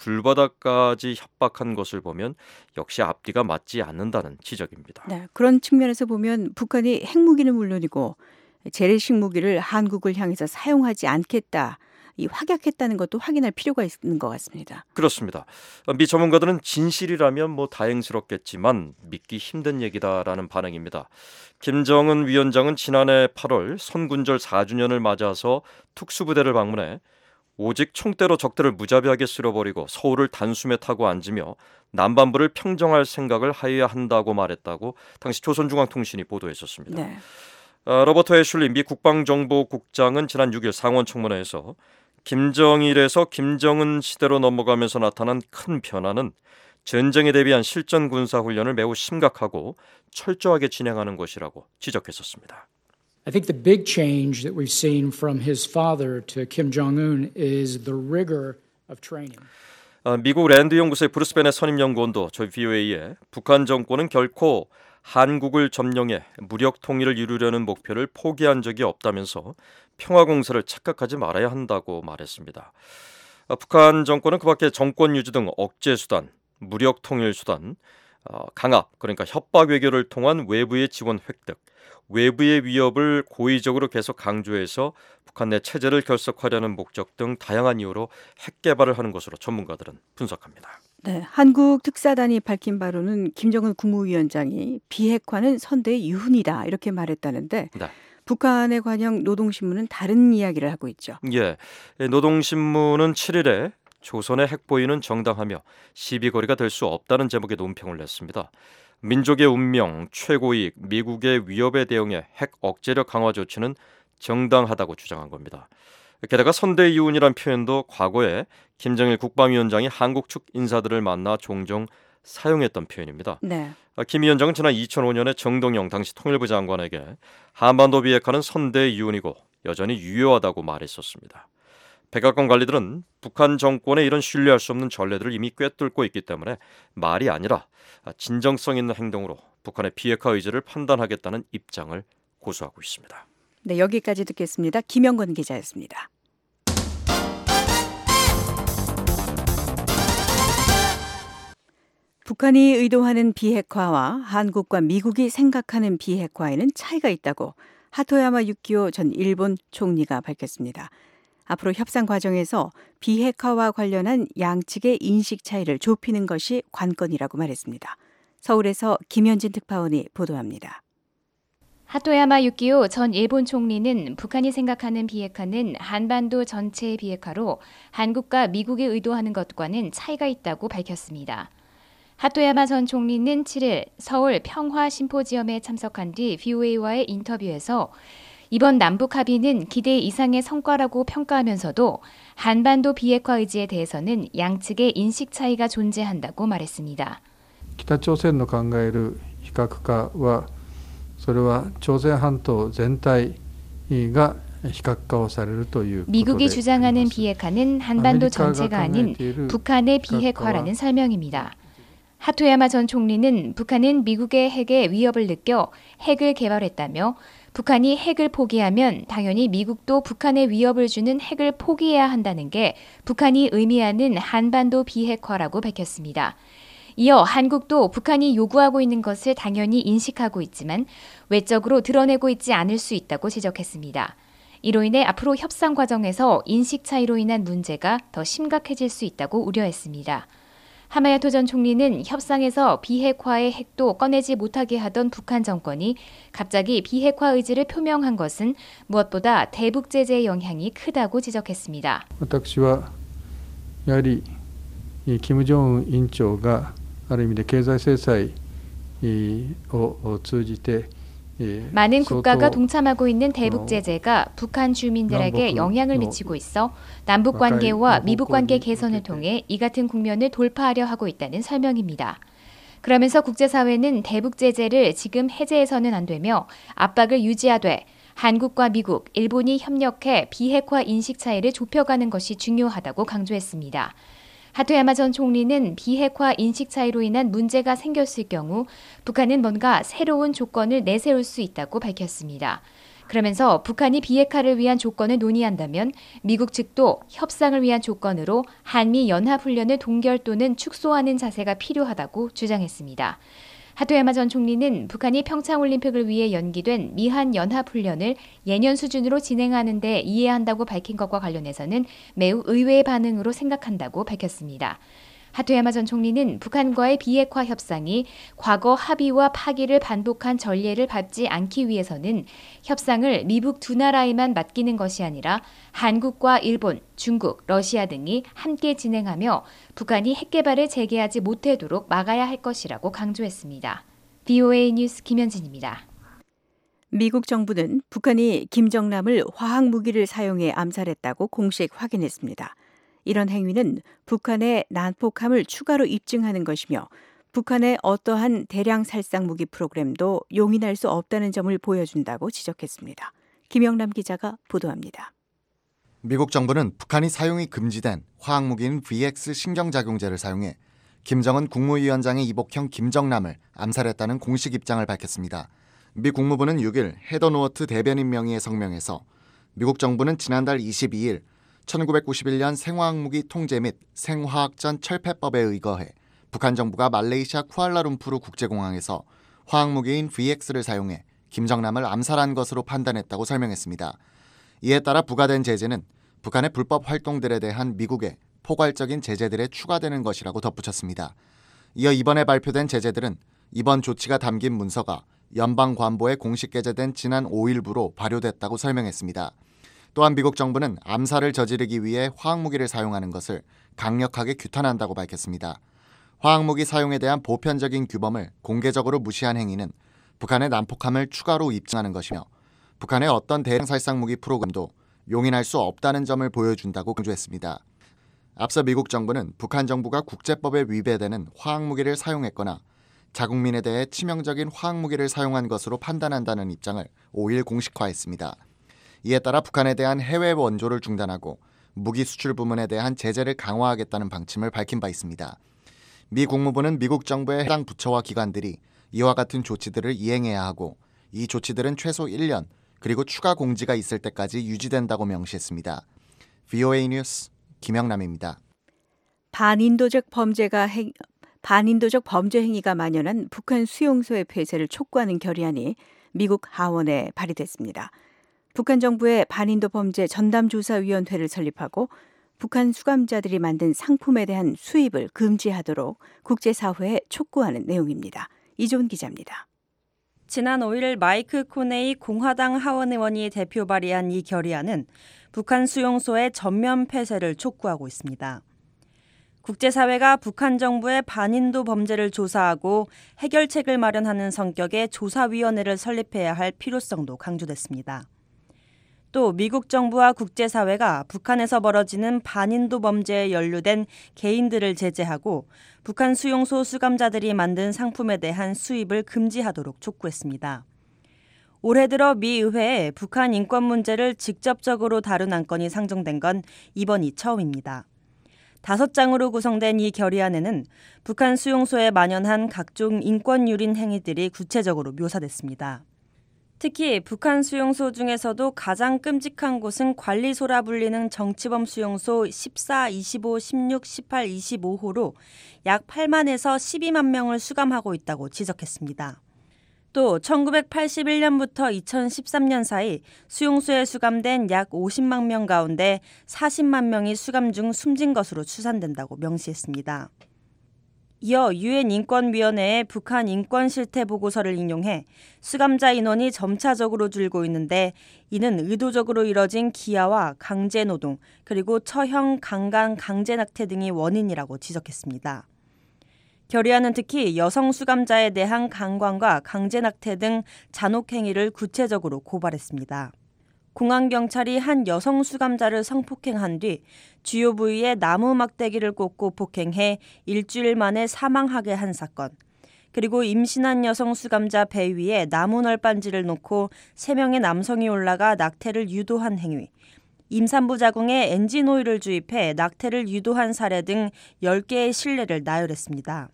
불바다까지 협박한 것을 보면 역시 앞뒤가 맞지 않는다는 지적입니다. 네, 그런 측면에서 보면 북한이 핵무기는 물론이고 재래식 무기를 한국을 향해서 사용하지 않겠다, 이 확약했다는 것도 확인할 필요가 있는 것 같습니다. 그렇습니다. 미 전문가들은 진실이라면 뭐 다행스럽겠지만 믿기 힘든 얘기다라는 반응입니다. 김정은 위원장은 지난해 8월 선군절 4주년을 맞아서 특수부대를 방문해 오직 총대로 적들을 무자비하게 쓸어버리고 서울을 단숨에 타고 앉으며 남반부를 평정할 생각을 하여야 한다고 말했다고 당시 조선중앙통신이 보도했었습니다. 네. 로버트 애슐리 미 국방정보국장은 지난 6일 상원청문회에서 김정일에서 김정은 시대로 넘어가면서 나타난 큰 변화는 전쟁에 대비한 실전 군사훈련을 매우 심각하고 철저하게 진행하는 것이라고 지적했었습니다. I think the big change that we've seen from his father to Kim Jong-un is the rigor of training. 미국 랜드 연구소의 브루스 베넷 선임 연구원도 저희 VOA에 북한 정권은 결코 한국을 점령해 무력 통일을 이루려는 목표를 포기한 적이 없다면서 평화 공세를 착각하지 말아야 한다고 말했습니다. 북한 정권은 그밖에 정권 유지 등 억제 수단, 무력 통일 수단, 강압, 그러니까 협박 외교를 통한 외부의 지원 획득, 외부의 위협을 고의적으로 계속 강조해서 북한 내 체제를 결속하려는 목적 등 다양한 이유로 핵 개발을 하는 것으로 전문가들은 분석합니다. 네, 한국 특사단이 밝힌 바로는 김정은 국무위원장이 비핵화는 선대의 유훈이다 이렇게 말했다는데 네. 북한에 관영 노동신문은 다른 이야기를 하고 있죠. 예, 노동신문은 7일에 조선의 핵보유는 정당하며 시비거리가 될 수 없다는 제목의 논평을 냈습니다. 민족의 운명, 최고이익, 미국의 위협에 대응해 핵 억제력 강화 조치는 정당하다고 주장한 겁니다. 게다가 선대이운이란 표현도 과거에 김정일 국방위원장이 한국 측 인사들을 만나 종종 사용했던 표현입니다. 네. 김 위원장은 지난 2005년에 정동영 당시 통일부 장관에게 한반도 비핵화는 선대이운이고 여전히 유효하다고 말했었습니다. 백악관 관리들은 북한 정권의 이런 신뢰할 수 없는 전례들을 이미 꿰뚫고 있기 때문에 말이 아니라 진정성 있는 행동으로 북한의 비핵화 의지를 판단하겠다는 입장을 고수하고 있습니다. 네, 여기까지 듣겠습니다. 김영건 기자였습니다. 북한이 의도하는 비핵화와 한국과 미국이 생각하는 비핵화에는 차이가 있다고 하토야마 유키오 전 일본 총리가 밝혔습니다. 앞으로 협상 과정에서 비핵화와 관련한 양측의 인식 차이를 좁히는 것이 관건이라고 말했습니다. 서울에서 김현진 특파원이 보도합니다. 하토야마 유키오 전 일본 총리는 북한이 생각하는 비핵화는 한반도 전체의 비핵화로 한국과 미국이 의도하는 것과는 차이가 있다고 밝혔습니다. 하토야마 전 총리는 7일 서울 평화 심포지엄에 참석한 뒤 VOA와의 인터뷰에서 이번 남북 합의는 기대 이상의 성과라고 평가하면서도 한반도 비핵화 의지에 대해서는 양측의 인식 차이가 존재한다고 말했습니다. 北朝鮮の考える非核化はそれは朝鮮半島全体が非核化をされるということで 미국이 주장하는 비핵화는 한반도 전체가 아닌 북한의 비핵화라는 설명입니다. 하토야마 전 총리는 북한은 미국의 핵에 위협을 느껴 핵을 개발했다며 북한이 핵을 포기하면 당연히 미국도 북한에 위협을 주는 핵을 포기해야 한다는 게 북한이 의미하는 한반도 비핵화라고 밝혔습니다. 이어 한국도 북한이 요구하고 있는 것을 당연히 인식하고 있지만 외적으로 드러내고 있지 않을 수 있다고 지적했습니다. 이로 인해 앞으로 협상 과정에서 인식 차이로 인한 문제가 더 심각해질 수 있다고 우려했습니다. 하마야토 전 총리는 협상에서 비핵화의 핵도 꺼내지 못하게 하던 북한 정권이 갑자기 비핵화 의지를 표명한 것은 무엇보다 대북 제재의 영향이 크다고 지적했습니다. 私はやはり金正恩委員長がある意味で経済制裁を通じて 많은 국가가 동참하고 있는 대북 제재가 북한 주민들에게 영향을 미치고 있어 남북 관계와 미북 관계 개선을 통해 이 같은 국면을 돌파하려 하고 있다는 설명입니다. 그러면서 국제사회는 대북 제재를 지금 해제해서는 안 되며 압박을 유지하되 한국과 미국, 일본이 협력해 비핵화 인식 차이를 좁혀가는 것이 중요하다고 강조했습니다. 하토야마 전 총리는 비핵화 인식 차이로 인한 문제가 생겼을 경우 북한은 뭔가 새로운 조건을 내세울 수 있다고 밝혔습니다. 그러면서 북한이 비핵화를 위한 조건을 논의한다면 미국 측도 협상을 위한 조건으로 한미 연합훈련을 동결 또는 축소하는 자세가 필요하다고 주장했습니다. 하토야마 전 총리는 북한이 평창올림픽을 위해 연기된 미한 연합훈련을 예년 수준으로 진행하는 데 이해한다고 밝힌 것과 관련해서는 매우 의외의 반응으로 생각한다고 밝혔습니다. 하토야마 전 총리는 북한과의 비핵화 협상이 과거 합의와 파기를 반복한 전례를 밟지 않기 위해서는 협상을 미북 두 나라에만 맡기는 것이 아니라 한국과 일본, 중국, 러시아 등이 함께 진행하며 북한이 핵 개발을 재개하지 못하도록 막아야 할 것이라고 강조했습니다. VOA 뉴스 김현진입니다. 미국 정부는 북한이 김정남을 화학무기를 사용해 암살했다고 공식 확인했습니다. 이런 행위는 북한의 난폭함을 추가로 입증하는 것이며 북한의 어떠한 대량 살상 무기 프로그램도 용인할 수 없다는 점을 보여준다고 지적했습니다. 김영남 기자가 보도합니다. 미국 정부는 북한이 사용이 금지된 화학무기인 VX 신경작용제를 사용해 김정은 국무위원장의 이복형 김정남을 암살했다는 공식 입장을 밝혔습니다. 미 국무부는 6일 헤더 노어트 대변인 명의의 성명에서 미국 정부는 지난달 22일 1991년 생화학무기 통제 및 생화학전 철폐법에 의거해 북한 정부가 말레이시아 쿠알라룸푸르 국제공항에서 화학무기인 VX를 사용해 김정남을 암살한 것으로 판단했다고 설명했습니다. 이에 따라 부과된 제재는 북한의 불법 활동들에 대한 미국의 포괄적인 제재들에 추가되는 것이라고 덧붙였습니다. 이어 이번에 발표된 제재들은 이번 조치가 담긴 문서가 연방관보에 공식 게재된 지난 5일부로 발효됐다고 설명했습니다. 또한 미국 정부는 암살을 저지르기 위해 화학무기를 사용하는 것을 강력하게 규탄한다고 밝혔습니다. 화학무기 사용에 대한 보편적인 규범을 공개적으로 무시한 행위는 북한의 난폭함을 추가로 입증하는 것이며 북한의 어떤 대량살상무기 프로그램도 용인할 수 없다는 점을 보여준다고 강조했습니다. 앞서 미국 정부는 북한 정부가 국제법에 위배되는 화학무기를 사용했거나 자국민에 대해 치명적인 화학무기를 사용한 것으로 판단한다는 입장을 5일 공식화했습니다. 이에 따라 북한에 대한 해외 원조를 중단하고 무기 수출 부문에 대한 제재를 강화하겠다는 방침을 밝힌 바 있습니다. 미 국무부는 미국 정부의 해당 부처와 기관들이 이와 같은 조치들을 이행해야 하고 이 조치들은 최소 1년 그리고 추가 공지가 있을 때까지 유지된다고 명시했습니다. VOA 뉴스 김영남입니다. 반인도적 범죄 행위가 만연한 북한 수용소의 폐쇄를 촉구하는 결의안이 미국 하원에 발의됐습니다. 북한 정부의 반인도 범죄 전담조사위원회를 설립하고 북한 수감자들이 만든 상품에 대한 수입을 금지하도록 국제사회에 촉구하는 내용입니다. 이존 기자입니다. 지난 5일 마이크 코네이 공화당 하원 의원이 대표 발의한 이 결의안은 북한 수용소의 전면 폐쇄를 촉구하고 있습니다. 국제사회가 북한 정부의 반인도 범죄를 조사하고 해결책을 마련하는 성격의 조사위원회를 설립해야 할 필요성도 강조됐습니다. 또 미국 정부와 국제사회가 북한에서 벌어지는 반인도 범죄에 연루된 개인들을 제재하고 북한 수용소 수감자들이 만든 상품에 대한 수입을 금지하도록 촉구했습니다. 올해 들어 미 의회에 북한 인권 문제를 직접적으로 다룬 안건이 상정된 건 이번이 처음입니다. 5장으로 구성된 이 결의안에는 북한 수용소에 만연한 각종 인권 유린 행위들이 구체적으로 묘사됐습니다. 특히 북한 수용소 중에서도 가장 끔찍한 곳은 관리소라 불리는 정치범 수용소 14, 25, 16, 18, 25호로 약 8만에서 12만 명을 수감하고 있다고 지적했습니다. 또 1981년부터 2013년 사이 수용소에 수감된 약 50만 명 가운데 40만 명이 수감 중 숨진 것으로 추산된다고 명시했습니다. 이어 유엔 인권위원회의 북한 인권 실태 보고서를 인용해 수감자 인원이 점차적으로 줄고 있는데 이는 의도적으로 이뤄진 기아와 강제 노동 그리고 처형, 강간, 강제 낙태 등이 원인이라고 지적했습니다. 결의안은 특히 여성 수감자에 대한 강간과 강제 낙태 등 잔혹 행위를 구체적으로 고발했습니다. 공안경찰이 한 여성 수감자를 성폭행한 뒤 주요 부위에 나무 막대기를 꽂고 폭행해 일주일 만에 사망하게 한 사건, 그리고 임신한 여성 수감자 배 위에 나무 널빤지를 놓고 3명의 남성이 올라가 낙태를 유도한 행위, 임산부 자궁에 엔진 오일을 주입해 낙태를 유도한 사례 등 10개의 실례를 나열했습니다.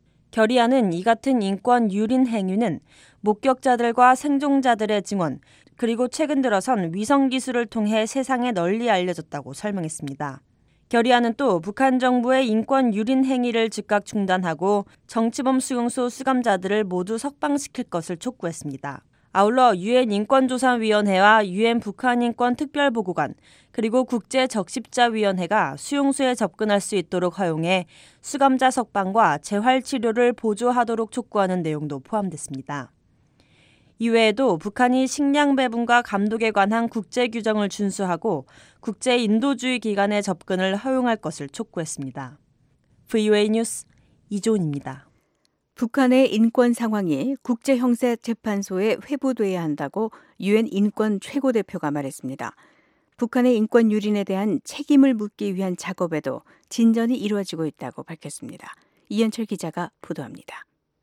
결의안은 이 같은 인권 유린 행위는 목격자들과 생존자들의 증언, 그리고 최근 들어선 위성기술을 통해 세상에 널리 알려졌다고 설명했습니다. 결의안은 또 북한 정부의 인권 유린 행위를 즉각 중단하고 정치범 수용소 수감자들을 모두 석방시킬 것을 촉구했습니다. 아울러 유엔 인권조사위원회와 유엔 북한인권 특별보고관 그리고 국제적십자위원회가 수용소에 접근할 수 있도록 허용해 수감자 석방과 재활치료를 보조하도록 촉구하는 내용도 포함됐습니다. 이외에도 북한이 식량 배분과 감독에 관한 국제규정을 준수하고 국제인도주의 기관의 접근을 허용할 것을 촉구했습니다. VOA 뉴스 이조은입니다. 북한의 인권 상황이 국제형사재판소에 회부돼야 한다고 유엔 인권 최고대표가 말했습니다. 북한의 인권 유린에 대한 책임을 묻기 위한 작업에도 진전이 이루어지고 있다고 밝혔습니다. 이현철 기자가 보도합니다.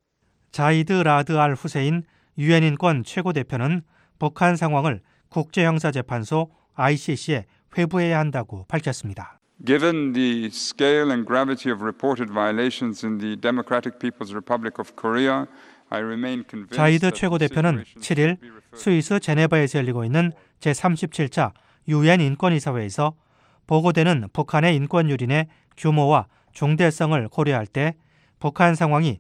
자이드 라드 알 후세인 유엔 인권 최고대표는 북한 상황을 국제형사재판소 ICC에 회부해야 한다고 밝혔습니다. Given the scale and gravity of reported violations in the Democratic People's Republic of Korea, I remain convinced 자이드 최고대표는 7일 스위스 제네바에서 열리고 있는 제37차 유엔 인권이사회에서 보고되는 북한의 인권 유린의 규모와 중대성을 고려할 때 북한 상황이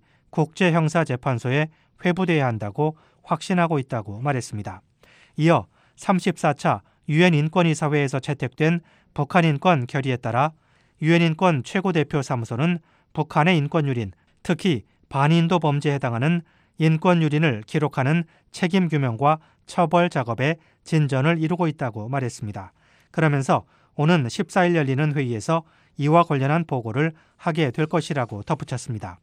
국제형사재판소에 회부돼야 한다고 확신하고 있다고 말했습니다. 이어 34차 유엔 인권이사회에서 채택된 북한 인권 결의에 따라 유엔 인권 최고대표 사무소는 북한의 인권 유린, 특히 반인도 범죄에 해당하는 인권 유린을 기록하는 책임 규명과 처벌 작업에 진전을 이루고 있다고 말했습니다. 그러면서 오는 14일 열리는 회의에서 이와 관련한 보고를 하게 될 것이라고 덧붙였습니다.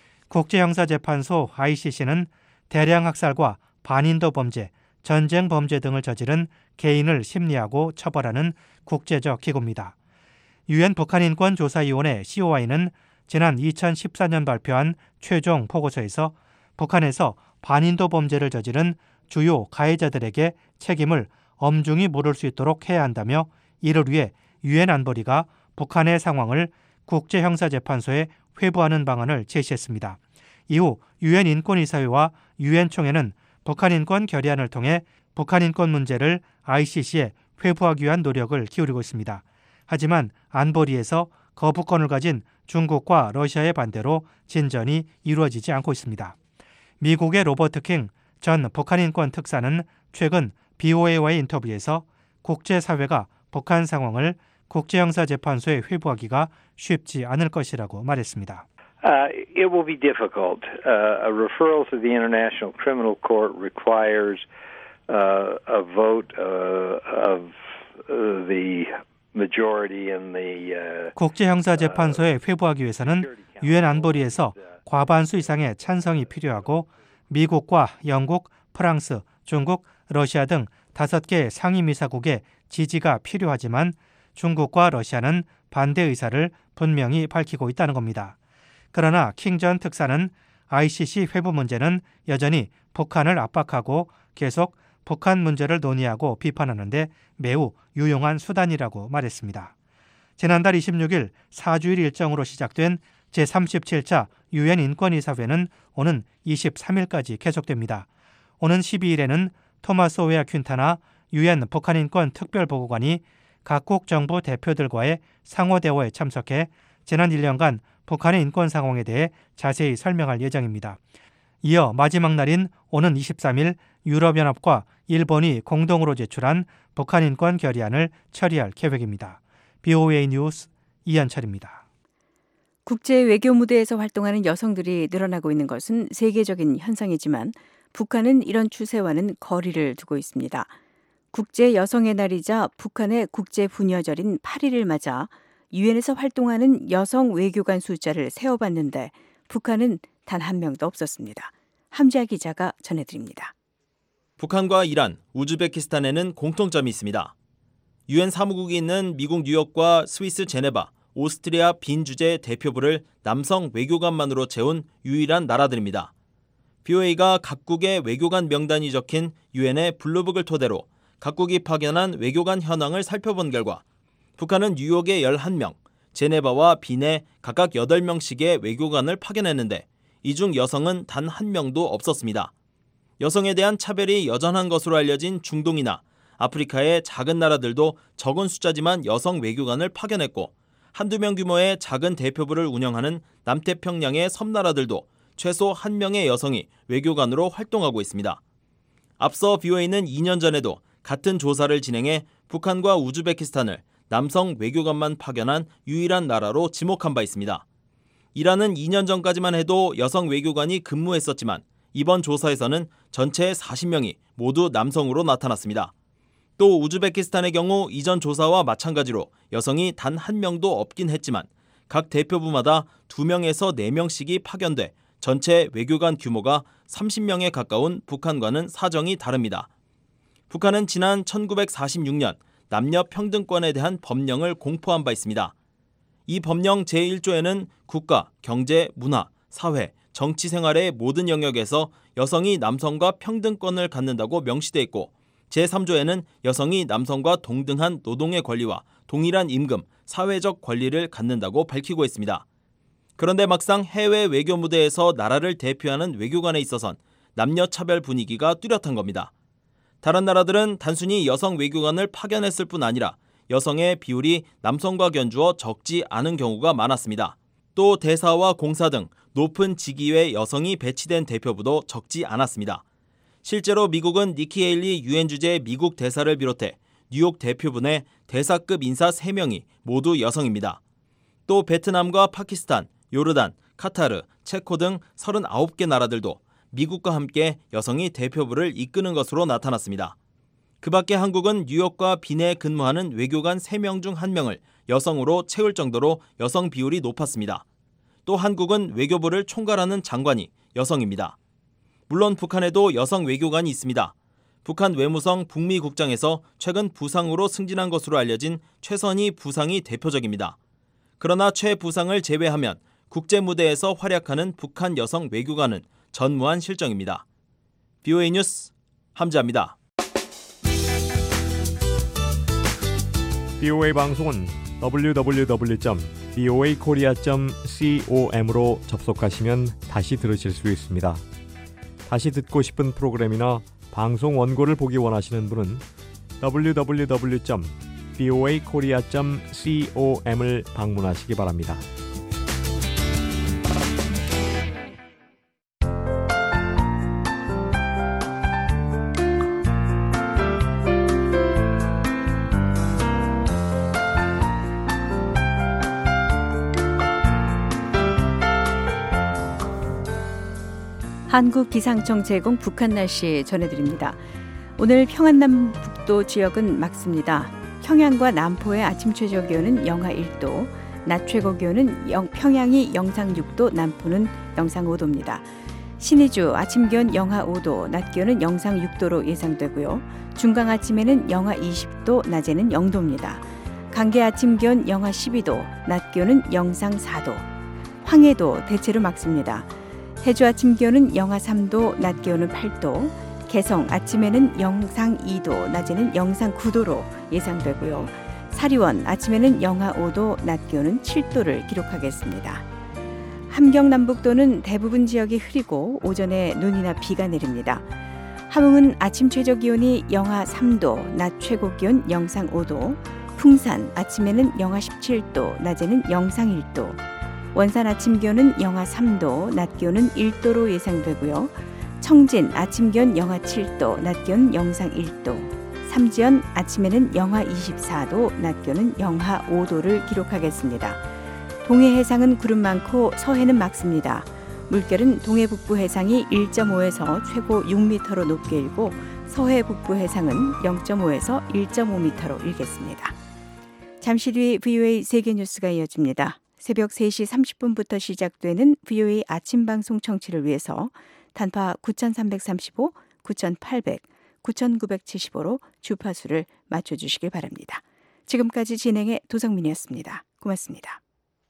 국제형사재판소 ICC는 대량 학살과 반인도 범죄, 전쟁 범죄 등을 저지른 개인을 심리하고 처벌하는 국제적 기구입니다. 유엔 북한인권조사위원회 COI는 지난 2014년 발표한 최종 보고서에서 북한에서 반인도 범죄를 저지른 주요 가해자들에게 책임을 엄중히 물을 수 있도록 해야 한다며 이를 위해 유엔 안보리가 북한의 상황을 국제형사재판소에 회부하는 방안을 제시했습니다. 이후 유엔 인권이사회와 유엔 총회는 북한 인권 결의안을 통해 북한 인권 문제를 ICC에 회부하기 위한 노력을 기울이고 있습니다. 하지만 안보리에서 거부권을 가진 중국과 러시아의 반대로 진전이 이루어지지 않고 있습니다. 미국의 로버트 킹 전 북한 인권 특사는 최근 BOA와의 인터뷰에서 국제사회가 북한 상황을 국제형사재판소에 회부하기가 쉽지 않을 것이라고 말했습니다. It will be difficult. A referral to the International Criminal Court requires a vote of the majority in the 국제형사재판소에 회부하기 위해서는 유엔 안보리에서 과반수 이상의 찬성이 필요하고 미국과 영국, 프랑스, 중국, 러시아 등 5개 상임이사국의 지지가 필요하지만 중국과 러시아는 반대 의사를 분명히 밝히고 있다는 겁니다. 그러나 킹 전 특사는 ICC 회부 문제는 여전히 북한을 압박하고 계속 북한 문제를 논의하고 비판하는데 매우 유용한 수단이라고 말했습니다. 지난달 26일 4주일 일정으로 시작된 제37차 유엔 인권이사회는 오는 23일까지 계속됩니다. 오는 12일에는 토마스 오웨아 퀸타나 유엔 북한인권 특별보고관이 각국 정부 대표들과의 상호대화에 참석해 지난 1년간 북한의 인권 상황에 대해 자세히 설명할 예정입니다. 이어 마지막 날인 오는 23일 유럽연합과 일본이 공동으로 제출한 북한 인권 결의안을 처리할 계획입니다. BOA 뉴스 이현철입니다. 국제 외교 무대에서 활동하는 여성들이 늘어나고 있는 것은 세계적인 현상이지만 북한은 이런 추세와는 거리를 두고 있습니다. 국제 여성의 날이자 북한의 국제 부녀절인 8일을 맞아 유엔에서 활동하는 여성 외교관 숫자를 세어봤는데 북한은 단 한 명도 없었습니다. 함지아 기자가 전해드립니다. 북한과 이란, 우즈베키스탄에는 공통점이 있습니다. 유엔 사무국이 있는 미국 뉴욕과 스위스 제네바, 오스트리아 빈 주재 대표부를 남성 외교관만으로 채운 유일한 나라들입니다. BOA가 각국의 외교관 명단이 적힌 유엔의 블루북을 토대로 각국이 파견한 외교관 현황을 살펴본 결과 북한은 뉴욕에 11명, 제네바와 빈에 각각 8명씩의 외교관을 파견했는데 이 중 여성은 단 한 명도 없었습니다. 여성에 대한 차별이 여전한 것으로 알려진 중동이나 아프리카의 작은 나라들도 적은 숫자지만 여성 외교관을 파견했고 한두 명 규모의 작은 대표부를 운영하는 남태평양의 섬나라들도 최소 1명의 여성이 외교관으로 활동하고 있습니다. 앞서 BOA는 2년 전에도 같은 조사를 진행해 북한과 우즈베키스탄을 남성 외교관만 파견한 유일한 나라로 지목한 바 있습니다. 이란은 2년 전까지만 해도 여성 외교관이 근무했었지만 이번 조사에서는 전체 40명이 모두 남성으로 나타났습니다. 또 우즈베키스탄의 경우 이전 조사와 마찬가지로 여성이 단 한 명도 없긴 했지만 각 대표부마다 2명에서 4명씩이 파견돼 전체 외교관 규모가 30명에 가까운 북한과는 사정이 다릅니다. 북한은 지난 1946년 남녀 평등권에 대한 법령을 공포한 바 있습니다. 이 법령 제1조에는 국가, 경제, 문화, 사회, 정치 생활의 모든 영역에서 여성이 남성과 평등권을 갖는다고 명시돼 있고 제3조에는 여성이 남성과 동등한 노동의 권리와 동일한 임금, 사회적 권리를 갖는다고 밝히고 있습니다. 그런데 막상 해외 외교 무대에서 나라를 대표하는 외교관에 있어선 남녀 차별 분위기가 뚜렷한 겁니다. 다른 나라들은 단순히 여성 외교관을 파견했을 뿐 아니라 여성의 비율이 남성과 견주어 적지 않은 경우가 많았습니다. 또 대사와 공사 등 높은 직위의 여성이 배치된 대표부도 적지 않았습니다. 실제로 미국은 니키 헤일리 유엔 주재 미국 대사를 비롯해 뉴욕 대표부 내 대사급 인사 3명이 모두 여성입니다. 또 베트남과 파키스탄, 요르단, 카타르, 체코 등 39개 나라들도 미국과 함께 여성이 대표부를 이끄는 것으로 나타났습니다. 그 밖에 한국은 뉴욕과 빈에 근무하는 외교관 3명 중 1명을 여성으로 채울 정도로 여성 비율이 높았습니다. 또 한국은 외교부를 총괄하는 장관이 여성입니다. 물론 북한에도 여성 외교관이 있습니다. 북한 외무성 북미국장에서 최근 부상으로 승진한 것으로 알려진 최선희 부상이 대표적입니다. 그러나 최 부상을 제외하면 국제 무대에서 활약하는 북한 여성 외교관은 전무한 실정입니다. VOA 뉴스 함자입니다. VOA 방송은 www.voakorea.com으로 접속하시면 다시 들으실 수 있습니다. 다시 듣고 싶은 프로그램이나 방송 원고를 보기 원하시는 분은 www.voakorea.com을 방문하시기 바랍니다. 한국기상청 제공 북한 날씨 전해드립니다. 오늘 평안남북도 지역은 맑습니다. 평양과 남포의 아침 최저기온은 영하 1도, 낮 최고기온은 평양이 영상 6도, 남포는 영상 5도입니다. 신의주 아침 기온 영하 5도, 낮 기온은 영상 6도로 예상되고요. 중강 아침에는 영하 20도, 낮에는 0도입니다. 강계 아침 기온 영하 12도, 낮 기온은 영상 4도. 황해도 대체로 맑습니다. 해주 아침 기온은 영하 3도, 낮 기온은 8도, 개성 아침에는 영상 2도, 낮에는 영상 9도로 예상되고요. 사리원 아침에는 영하 5도, 낮 기온은 7도를 기록하겠습니다. 함경남북도는 대부분 지역이 흐리고 오전에 눈이나 비가 내립니다. 함흥은 아침 최저 기온이 영하 3도, 낮 최고 기온 영상 5도, 풍산 아침에는 영하 17도, 낮에는 영상 1도, 원산 아침 기온은 영하 3도, 낮 기온은 1도로 예상되고요. 청진 아침 기온 영하 7도, 낮 기온 영상 1도, 삼지연 아침에는 영하 24도, 낮 기온은 영하 5도를 기록하겠습니다. 동해 해상은 구름 많고 서해는 맑습니다. 물결은 동해 북부 해상이 1.5에서 최고 6m로 높게 일고 서해 북부 해상은 0.5에서 1.5m로 일겠습니다. 잠시 뒤 VOA 세계뉴스가 이어집니다. 새벽 3시 30분부터 시작되는 VOA 아침 방송 청취를 위해서 단파 9335, 9800, 9975로 주파수를 맞춰주시길 바랍니다. 지금까지 진행의 도성민이었습니다. 고맙습니다.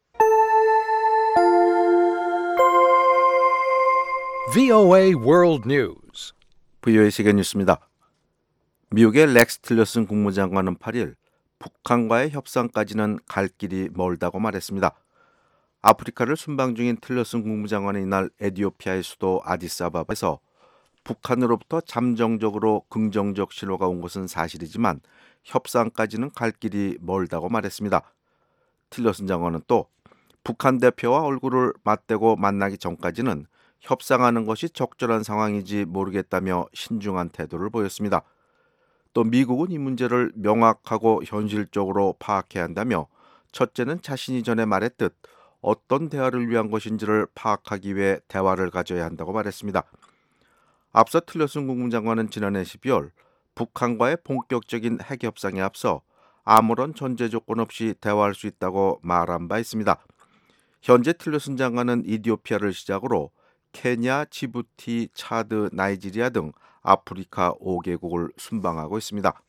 VOA World News. VOA 세계뉴스입니다. 미국의 렉스 틸러슨 국무장관은 8일 북한과의 협상까지는 갈 길이 멀다고 말했습니다. 아프리카를 순방 중인 틸러슨 국무장관은 이날 에티오피아의 수도 아디스아바바에서 북한으로부터 잠정적으로 긍정적 신호가 온 것은 사실이지만 협상까지는 갈 길이 멀다고 말했습니다. 틸러슨 장관은 또 북한 대표와 얼굴을 맞대고 만나기 전까지는 협상하는 것이 적절한 상황인지 모르겠다며 신중한 태도를 보였습니다. 또 미국은 이 문제를 명확하고 현실적으로 파악해야 한다며 첫째는 자신이 전에 말했듯 어떤 대화를 위한 것인지를 파악하기 위해 대화를 가져야 한다고 말했습니다. 앞서 틸러슨 국무장관은 지난해 12월 북한과의 본격적인 핵 협상에 앞서 아무런 전제 조건 없이 대화할 수 있다고 말한 바 있습니다. 현재 틸러슨 장관은 이디오피아를 시작으로 케냐, 지부티, 차드, 나이지리아 등 아프리카 5개국을 순방하고 있습니다.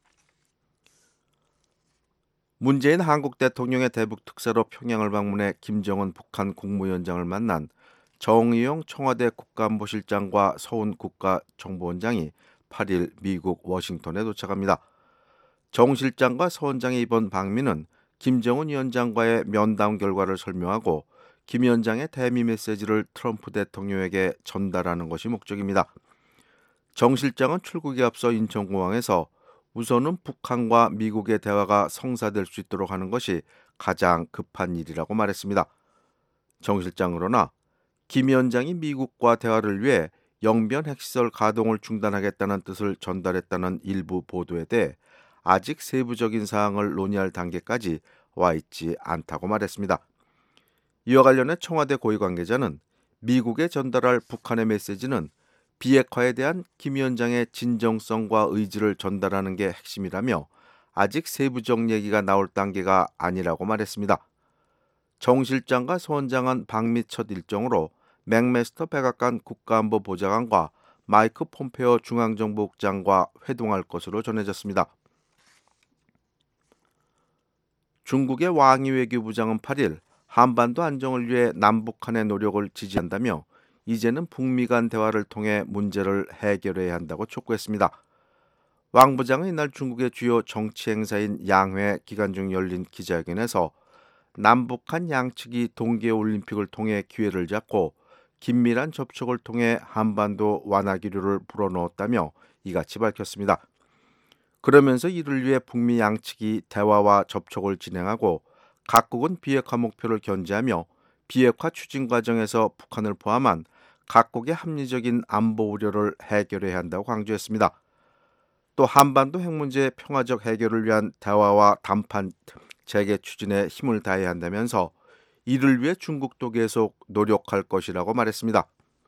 문재인 한국 대통령의 대북 특사로 평양을 방문해 김정은 북한 국무위원장을 만난 정의용 청와대 국가안보실장과 서훈 국가정보원장이 8일 미국 워싱턴에 도착합니다. 정 실장과 서 원장의 이번 방미는 김정은 위원장과의 면담 결과를 설명하고 김 위원장의 대미 메시지를 트럼프 대통령에게 전달하는 것이 목적입니다. 정 실장은 출국에 앞서 인천공항에서 우선은 북한과 미국의 대화가 성사될 수 있도록 하는 것이 가장 급한 일이라고 말했습니다. 정 실장은 그러나 김 위원장이 미국과 대화를 위해 영변 핵시설 가동을 중단하겠다는 뜻을 전달했다는 일부 보도에 대해 아직 세부적인 사항을 논의할 단계까지 와 있지 않다고 말했습니다. 이와 관련해 청와대 고위 관계자는 미국에 전달할 북한의 메시지는 비핵화에 대한 김 위원장의 진정성과 의지를 전달하는 게 핵심이라며 아직 세부적 얘기가 나올 단계가 아니라고 말했습니다. 정 실장과 소 원장은 방미 첫 일정으로 맥메스터 백악관 국가안보보좌관과 마이크 폼페오 중앙정보국장과 회동할 것으로 전해졌습니다. 중국의 왕이 외교부장은 8일 한반도 안정을 위해 남북한의 노력을 지지한다며 이제는 북미 간 대화를 통해 문제를 해결해야 한다고 촉구했습니다. 왕 부장은 이날 중국의 주요 정치 행사인 양회 기간 중 열린 기자회견에서 남북한 양측이 동계올림픽을 통해 기회를 잡고 긴밀한 접촉을 통해 한반도 완화 기류를 불어넣었다며 이같이 밝혔습니다. 그러면서 이를 위해 북미 양측이 대화와 접촉을 진행하고 각국은 비핵화 목표를 견지하며 비핵화 추진 과정에서 북한을 포함한 각국의 합리적인 안보 우려를 해결해야 한다고 강조했습니다. 또 한반도 핵 문제의 평화적 해결을 위한 대화와 담판 재개 추진에 힘을 다해야 한다면서 이를 위해 중국도 계속 노력할 것이라고 말했습니다.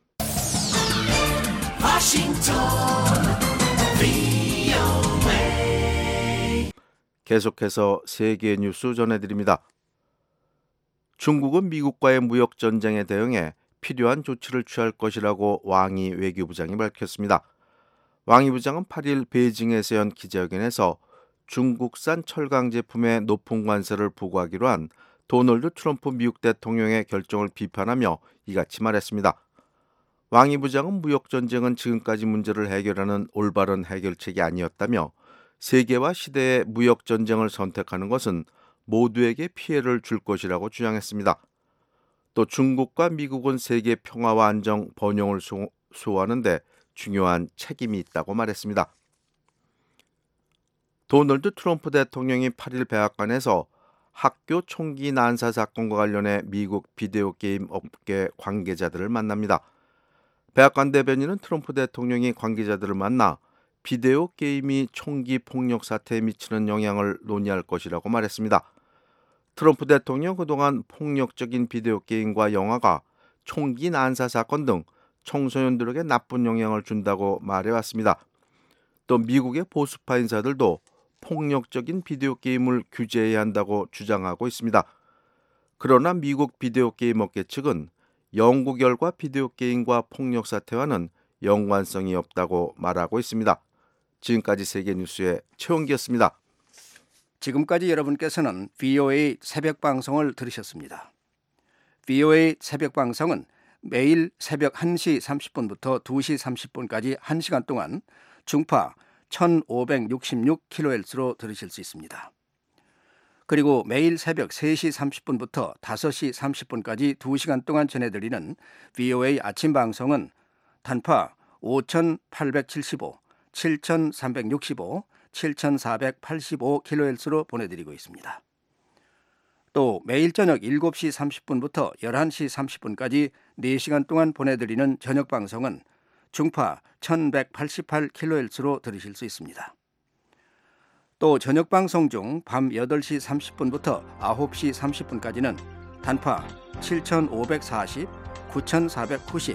계속해서 세계 뉴스 전해드립니다. 중국은 미국과의 무역 전쟁에 대응해 필요한 조치를 취할 것이라고 왕이 외교부장이 밝혔습니다. 왕이 부장은 8일 베이징에서 연 기자회견에서 중국산 철강 제품에 높은 관세를 부과하기로 한 도널드 트럼프 미국 대통령의 결정을 비판하며 이같이 말했습니다. 왕이 부장은 무역 전쟁은 지금까지 문제를 해결하는 올바른 해결책이 아니었다며 세계와 시대의 무역 전쟁을 선택하는 것은 모두에게 피해를 줄 것이라고 주장했습니다. 또 중국과 미국은 세계 평화와 안정, 번영을 수호하는 데 중요한 책임이 있다고 말했습니다. 도널드 트럼프 대통령이 8일 백악관에서 학교 총기 난사 사건과 관련해 미국 비디오 게임 업계 관계자들을 만납니다. 백악관 대변인은 트럼프 대통령이 관계자들을 만나 비디오 게임이 총기 폭력 사태에 미치는 영향을 논의할 것이라고 말했습니다. 트럼프 대통령 그동안 폭력적인 비디오 게임과 영화가 총기 난사 사건 등 청소년들에게 나쁜 영향을 준다고 말해왔습니다. 또 미국의 보수파 인사들도 폭력적인 비디오 게임을 규제해야 한다고 주장하고 있습니다. 그러나 미국 비디오 게임 업계 측은 연구 결과 비디오 게임과 폭력 사태와는 연관성이 없다고 말하고 있습니다. 지금까지 세계뉴스의 최원기였습니다. 지금까지 여러분께서는 VOA 새벽 방송을 들으셨습니다. VOA 새벽 방송은 매일 새벽 1시 30분부터 2시 30분까지 1시간 동안 중파 1566kHz로 들으실 수 있습니다. 그리고 매일 새벽 3시 30분부터 5시 30분까지 2시간 동안 전해드리는 VOA 아침 방송은 단파 5875, 7365, 7485kHz로 보내드리고 있습니다. 또 매일 저녁 7시 30분부터 11시 30분까지 4시간 동안 보내드리는 저녁 방송은 중파 1188kHz로 들으실 수 있습니다. 또 저녁 방송 중 밤 8시 30분부터 9시 30분까지는 단파 7540, 9490,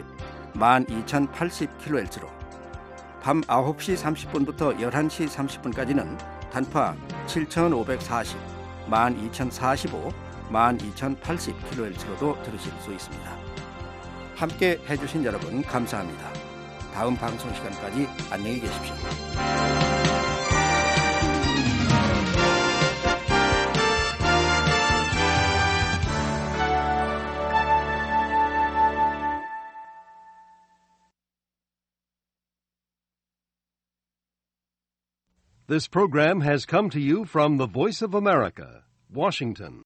12080kHz로 밤 9시 30분부터 11시 30분까지는 단파 7540, 12045, 12080kHz로도 들으실 수 있습니다. 함께 해주신 여러분 감사합니다. 다음 방송 시간까지 안녕히 계십시오. This program has come to you from the Voice of America, Washington.